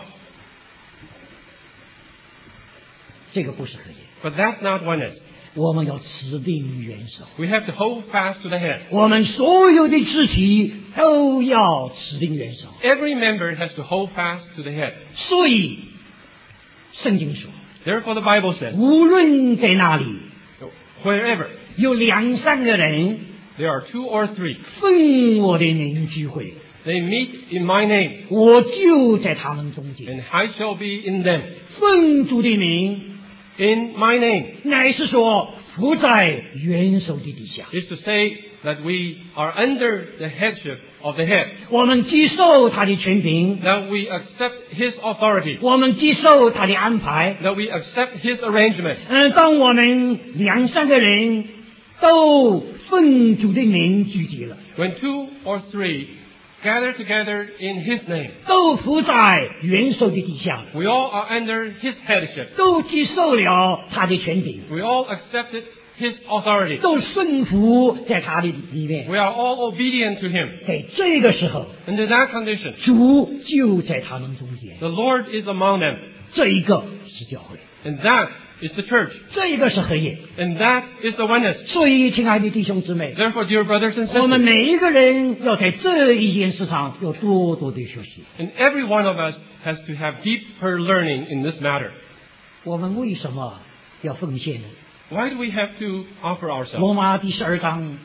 这个不是合一。 but that's not oneness. 我们要持定元首， We have to hold fast to the head. 我们所有的肢体都要持定元首。 Every member has to hold fast to the head. 所以圣经说， Therefore the Bible says, 无论在哪里 wherever 有2、3个人 there are 2 or 3, 奉我的名聚会， they meet in my name, 我就在他们中间。 and I shall be in them. 奉主的名， In my name 乃是说伏在元首的底下。 is to say, that we are under the headship of the head, 我们接受他的权柄， that we accept His authority, 我们接受他的安排。 that we accept His arrangement. 当我们两三个人都奉主的名聚集了， When 2 or 3 gather together in His name, 都伏在元首的底下了， we all are under His headship. 都接受了他的权柄， We all accepted His authority. 都顺服在他的里面。 We are all obedient to Him. 在这个时候， Under that condition, 主就在他们中间。 the Lord is among them. 这一个是教会， And that is the church. 这一个是合业。 And that is the oneness. 所以，亲爱的弟兄姊妹， Therefore, dear brothers and 我们 sisters, 每一个人要在这一件事上要多多的学习。 and every one of us has to have deeper learning in this matter. 我们为什么要奉献呢？ Why do we have to offer ourselves? 罗马第12章，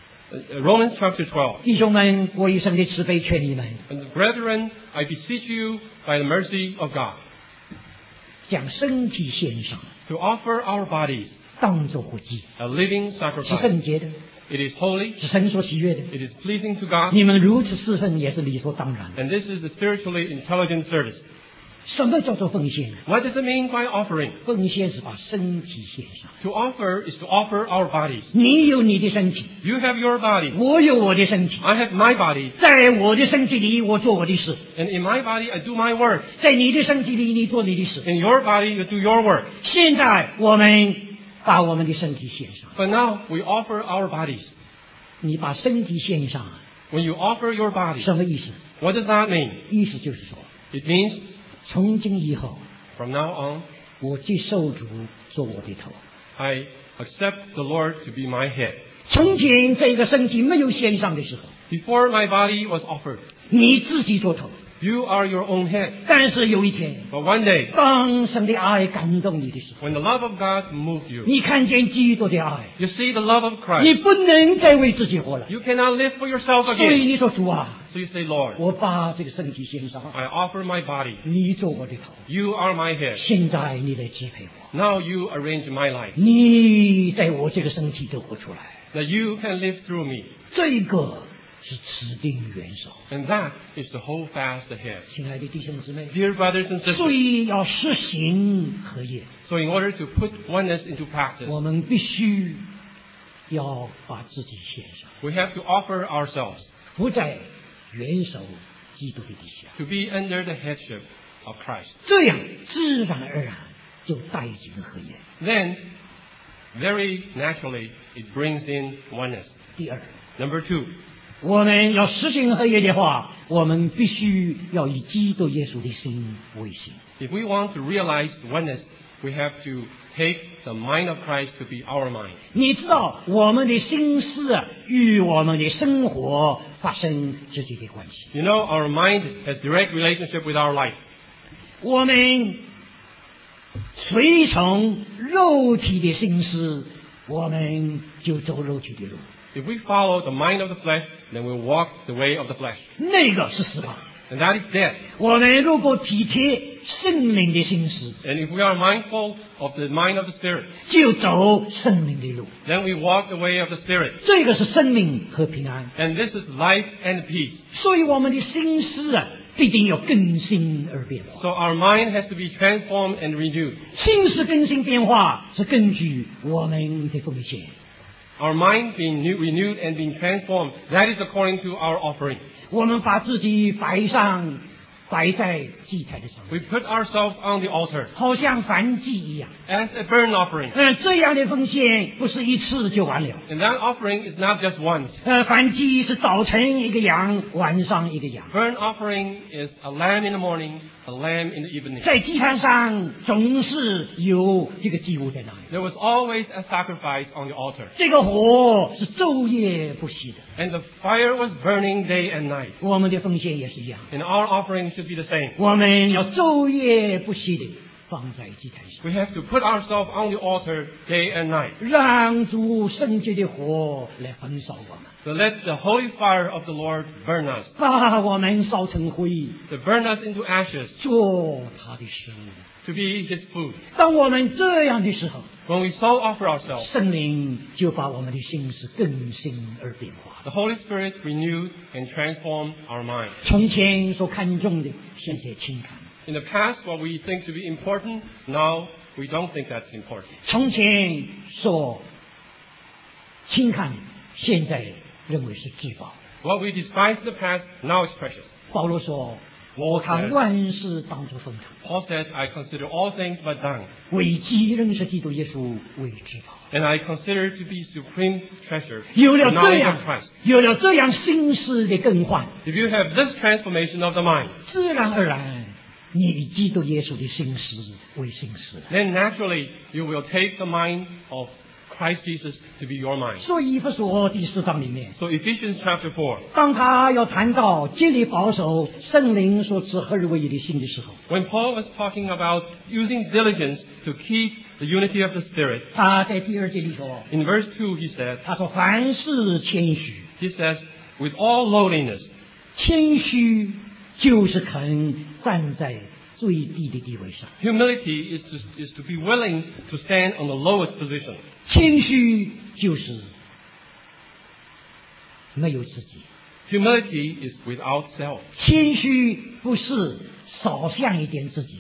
Romans chapter 12. 弟兄们，我以神的慈悲劝你们， And brethren, I beseech you by the mercy of God, 将身体献上， to offer our bodies 当作活祭， a living 是 sacrifice. 圣洁的， It is holy, 是神所喜悦的。 it is pleasing to God, 你们如此侍奉也是理所当然的。 and this is the spiritually intelligent service. 什么叫做奉献呢？ What does it mean by offering? 奉献是把身体献上。 To offer is to offer our bodies. 你有你的身体， You have your body. 我有我的身体， I have my body. 在我的身体里，我做我的事； And in my body, I do my work. 在你的身体里，你做你的事。 In your body, you do your work. 现在我们把我们的身体献上。 But now we offer our bodies. 你把身体献上， When you offer your body, 什么意思？ what does that mean? 意思就是说， It means 从今以后， from now on, 我接受主做我的头。 I accept the Lord to be my head. 从前这个身体没有献上的时候， Before my body was offered, 你自己做头。 you are your own head. 但是有一天， But one day, 当神的爱感动你的时候， when the love of God moved you, 你看见基督的爱， you see the love of 你 Christ. 不能再为自己活了。 You cannot live for yourself 所以 again. 你说主啊， So you say, Lord, 我把这个身体献上， I offer my body. 你做我的头。 You are my head. 现在你来支配我， Now you arrange my life, 你在我这个身体中活出来。 that you can live through me. 这个是指定元首。 And that is to hold fast the head. 亲爱的弟兄姊妹， Dear brothers and 所 sisters, 以要实行合一， so in order to put oneness into practice, 我们必须要把自己献上， we have to offer ourselves 不在元首基督的底下， to be under the headship of Christ. 这样自然而然就带进合一。 Then, very naturally, it brings in oneness. 第二， Number 2, 我们要实行合一的话，我们必须要以基督耶稣的心为心。 if we want to realize oneness, we have to take the mind of Christ to be our mind. 你知道我们的心思啊，与我们的生活发生直接的关系。 You know, our mind has direct relationship with our life. 我们随从肉体的心思，我们就走肉体的路， If we follow the mind of the flesh, then we'll walk the way of the flesh. 那个是死亡。 And that is death. 我们如果体贴圣灵的心思， And if we are mindful of the mind of the Spirit, 就走圣灵的路， then we walk the way of the Spirit. 这个是生命和平安。 And this is life and peace. 所以我们的心思啊，必定要更新而变化。 So our mind has to be transformed and renewed. 心思更新变化是根据我们的奉献。 Our mind being renewed and being transformed, that is according to our offering. 我们把自己摆在祭台的上面， We put ourselves on the altar 好像燔祭一样。 as a burnt offering. 这样的奉献不是一次就完了。 And that offering is not just once. 燔祭是早晨一个羊，晚上一个羊。 Burnt offering is a lamb in the morning, a lamb in the evening. 在祭坛上总是有这个祭物在那里， There was always a sacrifice on the altar. 这个火是昼夜不息的。 And the fire was burning day and night. 我们的奉献也是一样， And our offering should be the same. 我们要昼夜不息的放在祭坛上， We have to put ourselves on the altar day and night. 让主圣洁的火来焚烧我们， So let the holy fire of the Lord burn us, 把我们烧成灰， to burn us into ashes, 做他的食物。 to be His food. 当我们这样的时候， When we so offer ourselves, 圣灵就把我们的心思更新而变化。 the Holy Spirit renews and transforms our mind. 从前所看重的，现在轻看； In the past, what we think to be important, now we don't think that's important. 从前所轻看，现在认为是至宝。 What we despise in the past, now is precious. 保罗说：“我看万事当作粪土， Paul says, I consider all things but dung, 为基认识基督耶稣为至宝。 and I consider to be supreme treasure 有 the 了这 knowledge 样 of Christ. 有了这样心思的更换， If you have this transformation of the mind, 自然而然，你以基督耶稣的心思为心思。 then naturally you will take the mind of Christ Jesus to be your mind. 所以以弗所第4章里面， So Ephesians chapter 4, 当他要谈到竭力保守圣灵所赐合而为一的心的时候， when Paul was talking about using diligence to keep the unity of the Spirit, 他在第2节里说， in verse 2 he said, 他说凡事谦虚， he says, with all lowliness, 谦虚就是肯站在最低的地位上， humility is to be willing to stand on the lowest position. 谦虚就是没有自己， Humility is without self. 谦虚不是少想一点自己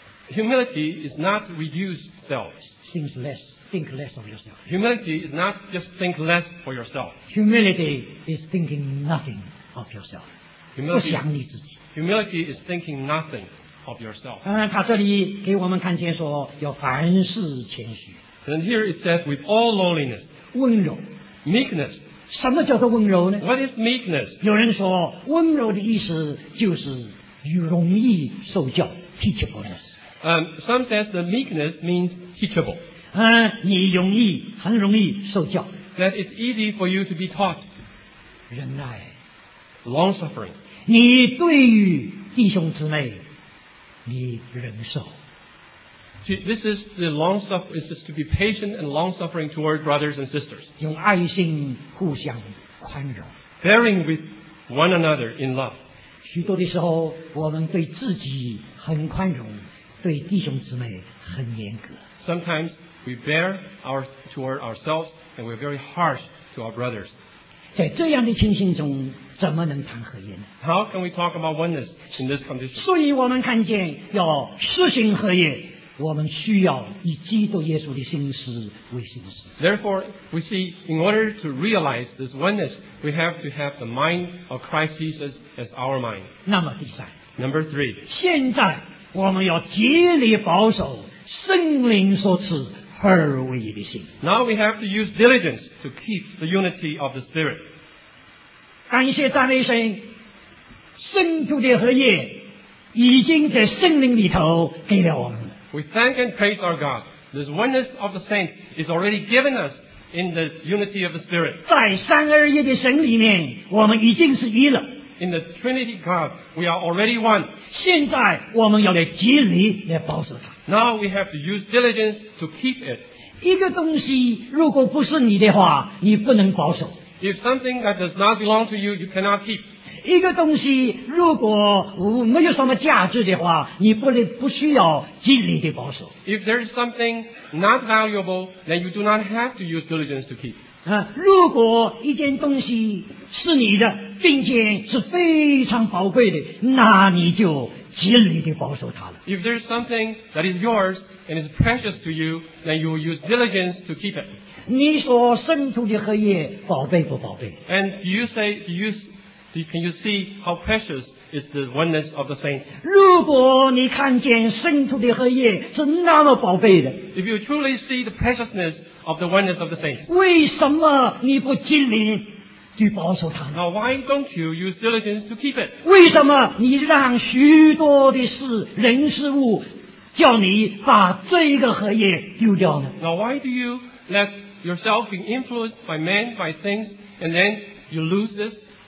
Humility is not reduce self. ，think less of yourself. Humility is not just think less for yourself. Humility is thinking nothing of yourself. 不 Humility, 想你自己。 humility is thinking nothing of yourself. 他这里给我们看见说，要凡事谦虚， And here it says, with all lowliness, 温柔。 meekness. 什么叫做温柔呢？ What is meekness? 有人说，温柔的意思就是容易受教 （teachableness）。 Some says the meekness means teachable. 你很容易受教， That it's easy for you to be taught. 忍耐。 Long suffering. 你对于弟兄姊妹，你忍受。 See, this is the long suffering. This is to be patient and long suffering toward brothers and sisters, 用爱心互相宽容。 bearing with one another in love. 许多的时候，我们对自己很宽容，对弟兄姊妹很严格。 Sometimes we bear toward ourselves, and we're very harsh to our brothers. 在这样的情形中，怎么能谈合一呢？ How can we talk about oneness in this condition? 所以我们看见要实行合一，我们需要以基督耶稣的心思为心思。 Therefore, we see in order to realize this oneness, we have to have the mind of Christ Jesus as our mind. 那么第三， Number 3, 现在我们要竭力保守圣灵所赐合而为一的心。 now we have to use diligence to keep the unity of the Spirit. 感谢赞美神，圣徒的合一已经在圣灵里头给了我们了。 We thank and praise our God. This oneness of the saints is already given us in the unity of the Spirit. 在三而一的神里面，我们已经是一了。 In the Trinity God, we are already one. 现在我们要来竭力来保守它。 Now we have to use diligence to keep it. 一个东西如果不是你的话，你不能保守。 If something that does not belong to you, you cannot keep. 一个东西如果没有什么价值的话，你不需要极力的保守。 If there is something not valuable, then you do not have to use diligence to keep. 如果一件东西是你的，并且是非常宝贵的，那你就极力的保守它了。 If there is something that is yours and is precious to you, then you will use diligence to keep it. 你所生出的荷叶宝贝不宝贝？ And can you see how precious is the oneness of the saints? 如果你看见生出的荷叶是那么宝贝的， If you truly see the preciousness of the oneness of the saints, 为什么你不尽力去保守它呢？ now why don't you use diligence to keep it? 为什么你让许多的人事物叫你把这个荷叶丢掉呢？ Now why do you let yourself be influenced by men, by things, and then you lose this?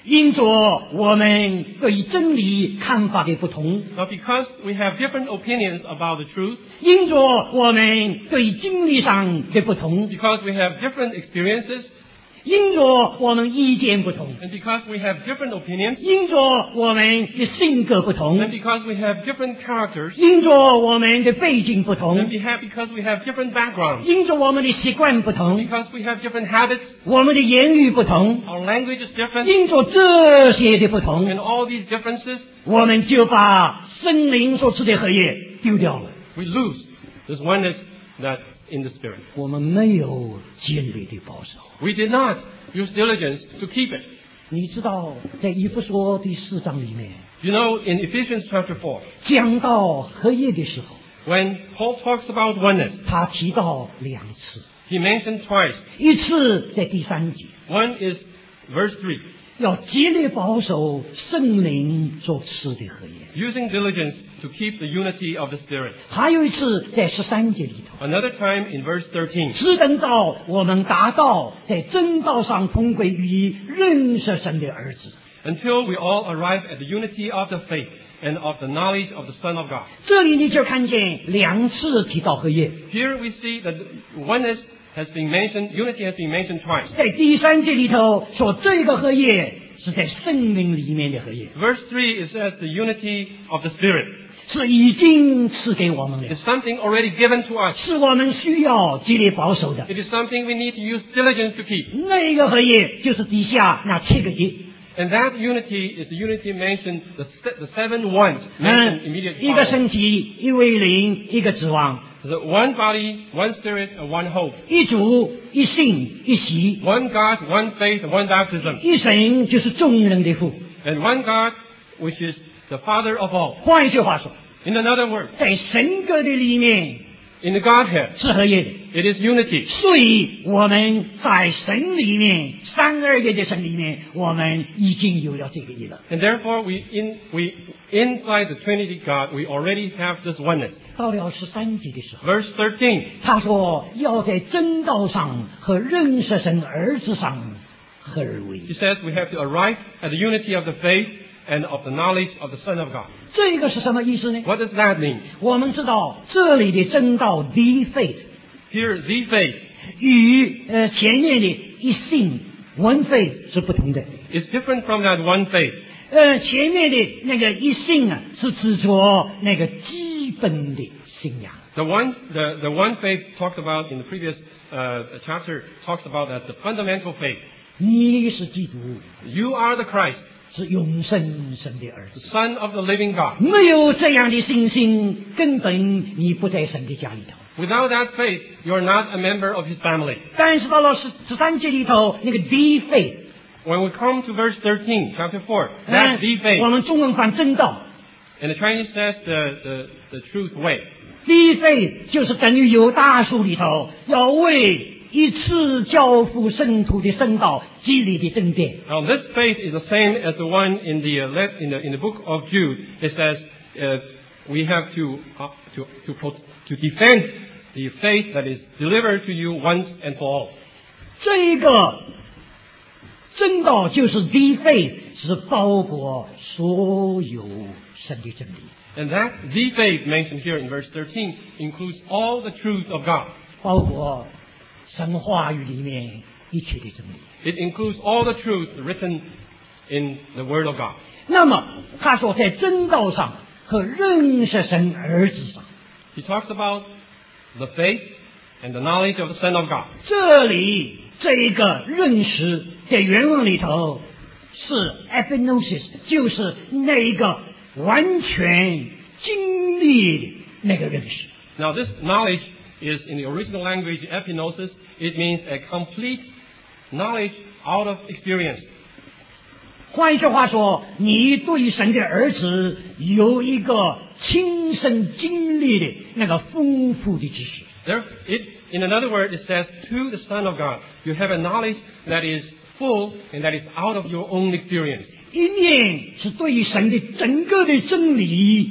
因着我们对真理看法的不同， Now, because we have different opinions about the truth, 因着我们对经历上的不同， because we have different experiences, 因着我们意见不同， and because we have different opinions, 因着我们的性格不 and 同， because we have different characters, 因着我们的背景不 and 同， because we have different backgrounds, 因着我们的习惯不同， because we have different habits, 我们的言语不同， our language is different, 因着这些的不 and 同， all these differences, 我们就把圣灵所赐的合业丢掉了。 we lose this oneness that's in the Spirit. 我们没有坚立的保守。 We did not use diligence to keep it. 你知道，在以弗所第4章里面 You know, in Ephesians chapter 4, 讲到合业的时候， when Paul talks about oneness, 他提到2次， he mentioned twice. 一次在第3节， One is verse 3, 要竭力保守圣灵所赐的合业； using diligence to keep the unity of the Spirit. 还有一次在13节里头， Another time in verse 13, 只等到我们达到在真道上同归于一，认识神的儿子。 until we all arrive at the unity of the faith and of the knowledge of the Son of God. 这里你就看见2次提到合业， Here we see that oneness has been mentioned, unity has been mentioned twice. 在第3节里头说这个合业是在圣灵里面的合业， Verse 3, it says the unity of the Spirit. 是已经赐给我们了， It's something already given to us. 是我们需要竭力保守的。 It is something we need to use diligence to keep. 那个合业就是底下那7个节， And that unity is the unity mentioned, the 7 ones mentioned immediately 一个 following. 身体，一位灵，一个指望， The one body, one spirit, and one hope. 一主，一信，一洗， One God, one faith, and one baptism. 一神就是众人的父。 And one God, which is the Father of all. 换一句话说， In another word, 在神格的里面 in the Godhead, 是合业的， it is unity. 所以我们在神里面，三而一的神里面，我们已经有了这个义了。 And therefore, we inside the Trinity God, we already have this oneness. 到了13节的时候， Verse 13, 他说要在真道上和认识神儿子上合而为一。 he says we have to arrive at the unity of the faith and of the knowledge of the Son of God. 这个是什么意思呢？ What does that mean? 我们知道这里的真道 the faith Here, the faith 与前面的一信 one faith 是不同的。 is different from that one faith. 前面的那个一信啊，是指着那个基本的信仰。 The one faith talked about in the previous chapter talks about that the fundamental faith. 你是基督， You are the Christ, 是永生神的儿子。 the Son of the living God. 没有这样的信心，根本你不在神的家里头。 Without that faith, you are not a member of His family. 但是到了13节里头，那个 the faith， When we come to verse 13, chapter 4, that's the 我 faith. 们中文翻真道 And the Chinese says the truth way. ，the faith 就是等于犹大书里头要为一次交付圣徒的圣道激励的争辩。 Now, this faith is the same as the one in the book of Jude. It says we have to defend the faith that is delivered to you once and for all. 这个真道就是 the faith，是包括所有神的真理。 And that the faith mentioned here in verse 13 includes all the truth of God. 包括神话语里面一切的真理。 It includes all the truth written in the Word of God. 那么他说，在真道上和认识神儿子上， He talks about the faith and the knowledge of the Son of God. 这里这一个认识在原文里头是 epinosis， 就是那一个完全经历的那个认识。 Now, this knowledge is in the original language, epinosis. It means a complete knowledge out of experience. 换一句话说，你对神的儿子有一个亲身经历的那个丰富的知识。 In another word, it says to the Son of God, you have a knowledge that is full and that is out of your own experience. 一面是对于神的整个的真理，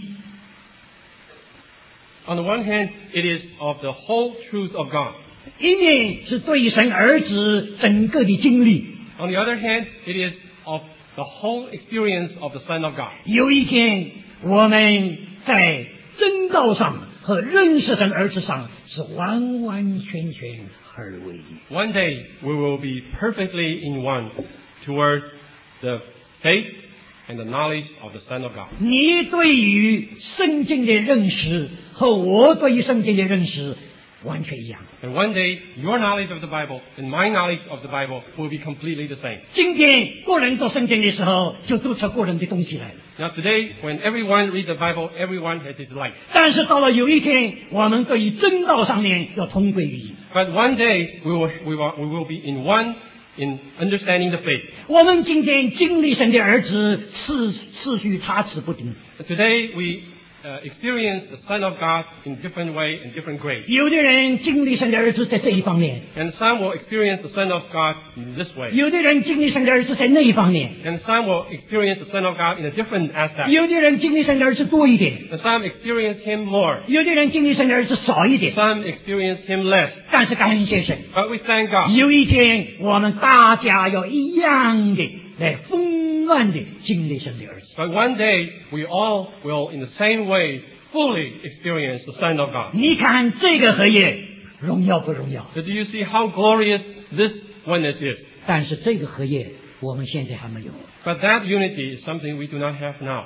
On the one hand, it is of the whole truth of God. 一面是对于神儿子整个的经历。 On the other hand, it is of the whole experience of the Son of God. 有一天，我们在真道上和认识神儿子上是完完全全合而为一。 One day we will be perfectly in one towards the faith and the knowledge of the Son of God. 你对于圣经的认识和我对于圣经的认识完全一样。 And one day your knowledge of the Bible and my knowledge of the Bible will be completely the same. 今天个人读圣经的时候，就读出个人的东西来了。 Now today, when everyone reads the Bible, everyone has his light. 但是到了有一天，我们对于真道上面要同归于一。 But one day we will be in one in understanding the faith. 我们今天经历神的儿子，次序差次不定。 Today we experience the Son of God in different way and different grades. 有的人经历神的儿子在这一方面， And some will experience the Son of God in this way. 有的人经历神的儿子在那一方面， And some will experience the Son of God in a different aspect. 有的人经历神的儿子多一点， And some experience Him more. 有的人经历神的儿子少一点。 Some experience Him less. 但是感谢神， But we thank God. 有一天我们大家要一样的来丰满的经历神的儿子。 But one day we all will in the same way fully experience the Son of God. 你看这个合业荣耀不荣耀？ So do you see how glorious this oneness is? 但是这个合业我们现在还没有。 But that unity is something we do not have now.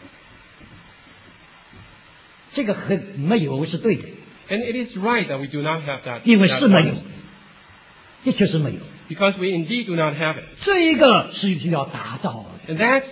这个合没有是对的， And it is right that we do not have that. 因为 that 是没有 oneness. 的确是没有。 Because we indeed do not have it. 这一个是需要达到的。 And that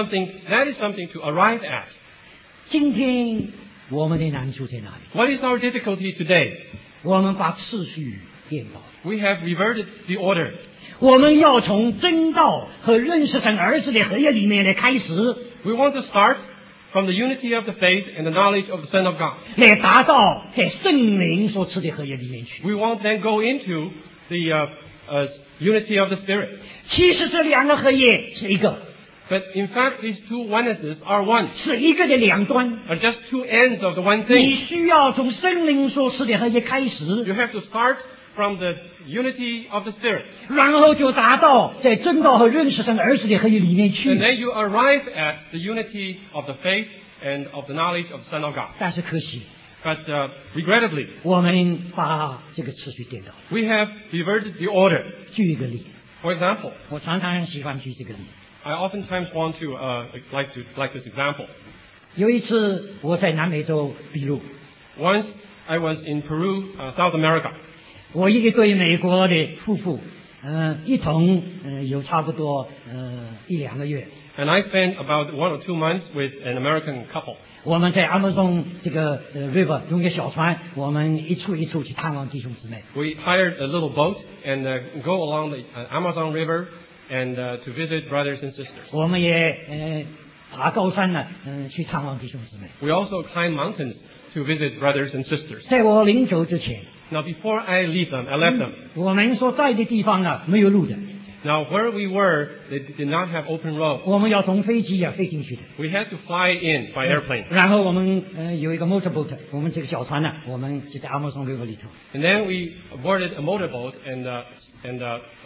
is something to arrive at. 今天我们的难处在哪里？ What is our difficulty today? 我们把次序颠倒了。 We have reverted the order. 我们要从真道和认识神儿子的合业里面来开始， We want to start from the unity of the faith and the knowledge of the Son of God. 来达到在圣灵所赐的合业里面去。 We won't then go into the unity of the Spirit. 其实这两个合业是一个， But in fact, these two onenesses are one, 是一个的两端。 are just two ends of the one 你 thing. 需要从圣灵所赐的合业开 You 始， have to start from the unity of the Spirit. 然后就达到在真道和认识神儿子的合业里面 And 去。 then you arrive at the unity of the faith and of the knowledge of the Son of God. 但是可惜， But regrettably, 我们把这个次序颠倒了。 we have reverted the order. 举一个例， For example, 我常常喜欢举这个例。 I oftentimes want to like this example. 有一次我在南美洲秘鲁， Once I was in Peru, South America. 我一对美国的夫妇，一同有差不多1-2个月。 And I spent about 1 or 2 months with an American couple. 我们在阿姆松这个river 用一个小船，我们一处一处去探望弟兄姊妹。 We hired a little boat and go along the Amazon River and to visit brothers and sisters. 我们也爬高山呢，去探望弟兄姊妹。 We also climb mountains to visit brothers and sisters. 在我临走之前， Now, before I left them. 我们所在的地方啊没有路的， Now, where we were, they did not have open road. 我们要从飞机飞进去的。 We had to fly in by airplane. 然后我们有一个 motorboat， 我们这个小船呢，我们就在阿姆松 river 里头。 And then we boarded a motorboat and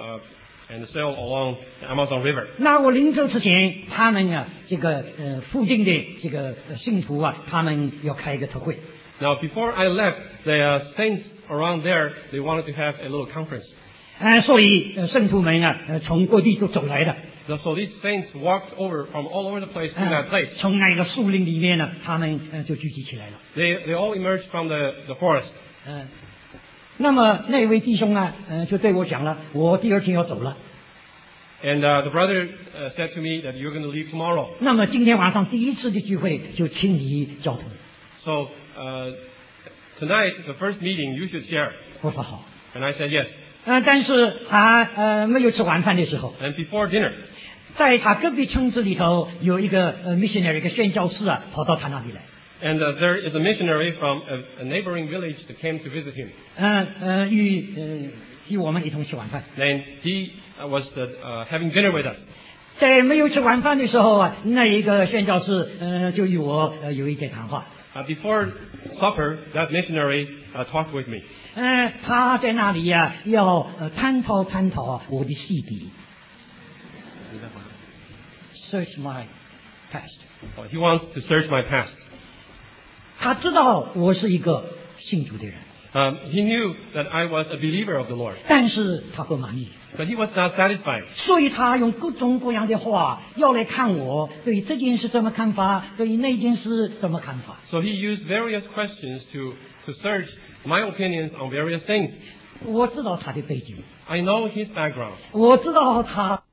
sailed along the Amazon River. 那我临走之前，他们啊，这个附近的这个信徒啊，他们要开一个特会。 Now, before I left, the saints around there, they wanted to have a little conference. 所以圣徒们啊，从各地都走来的。 So these saints walked over from all over the place to that place. 从那个树林里面呢，他们就聚集起来了。 They all emerged from the forest. 那么那位弟兄啊，就对我讲了，我第2天要走了。 And the brother said to me that you're going to leave tomorrow. 那么今天晚上第一次的聚会就请你交通。 So tonight, the first meeting, you should share. 我说好。 And I said yes. 但是他没有吃晚饭的时候， And before dinner, 在他隔壁村子里头有一个missionary 一个宣教士啊，跑到他那里来。 and there is a missionary from a neighboring village that came to visit him. 与我们一同吃晚饭。 And he was having dinner with us. 在没有吃晚饭的时候啊，那一个宣教士就与我有一些谈话。 Before supper, that missionary talked with me. 他在那里呀、要探讨我的戏笔。 search my past. He wants to search my past. 他知道我是一个信主的人， He knew that I was a believer of the Lord, 但是他不满意， but he was not satisfied. 所以他用各种各样的话要来看我对这件事怎么看法，对那件事怎么看法。 So he used various questions to search my opinions on various things. 我知道他的背景， I know his background. 我知道他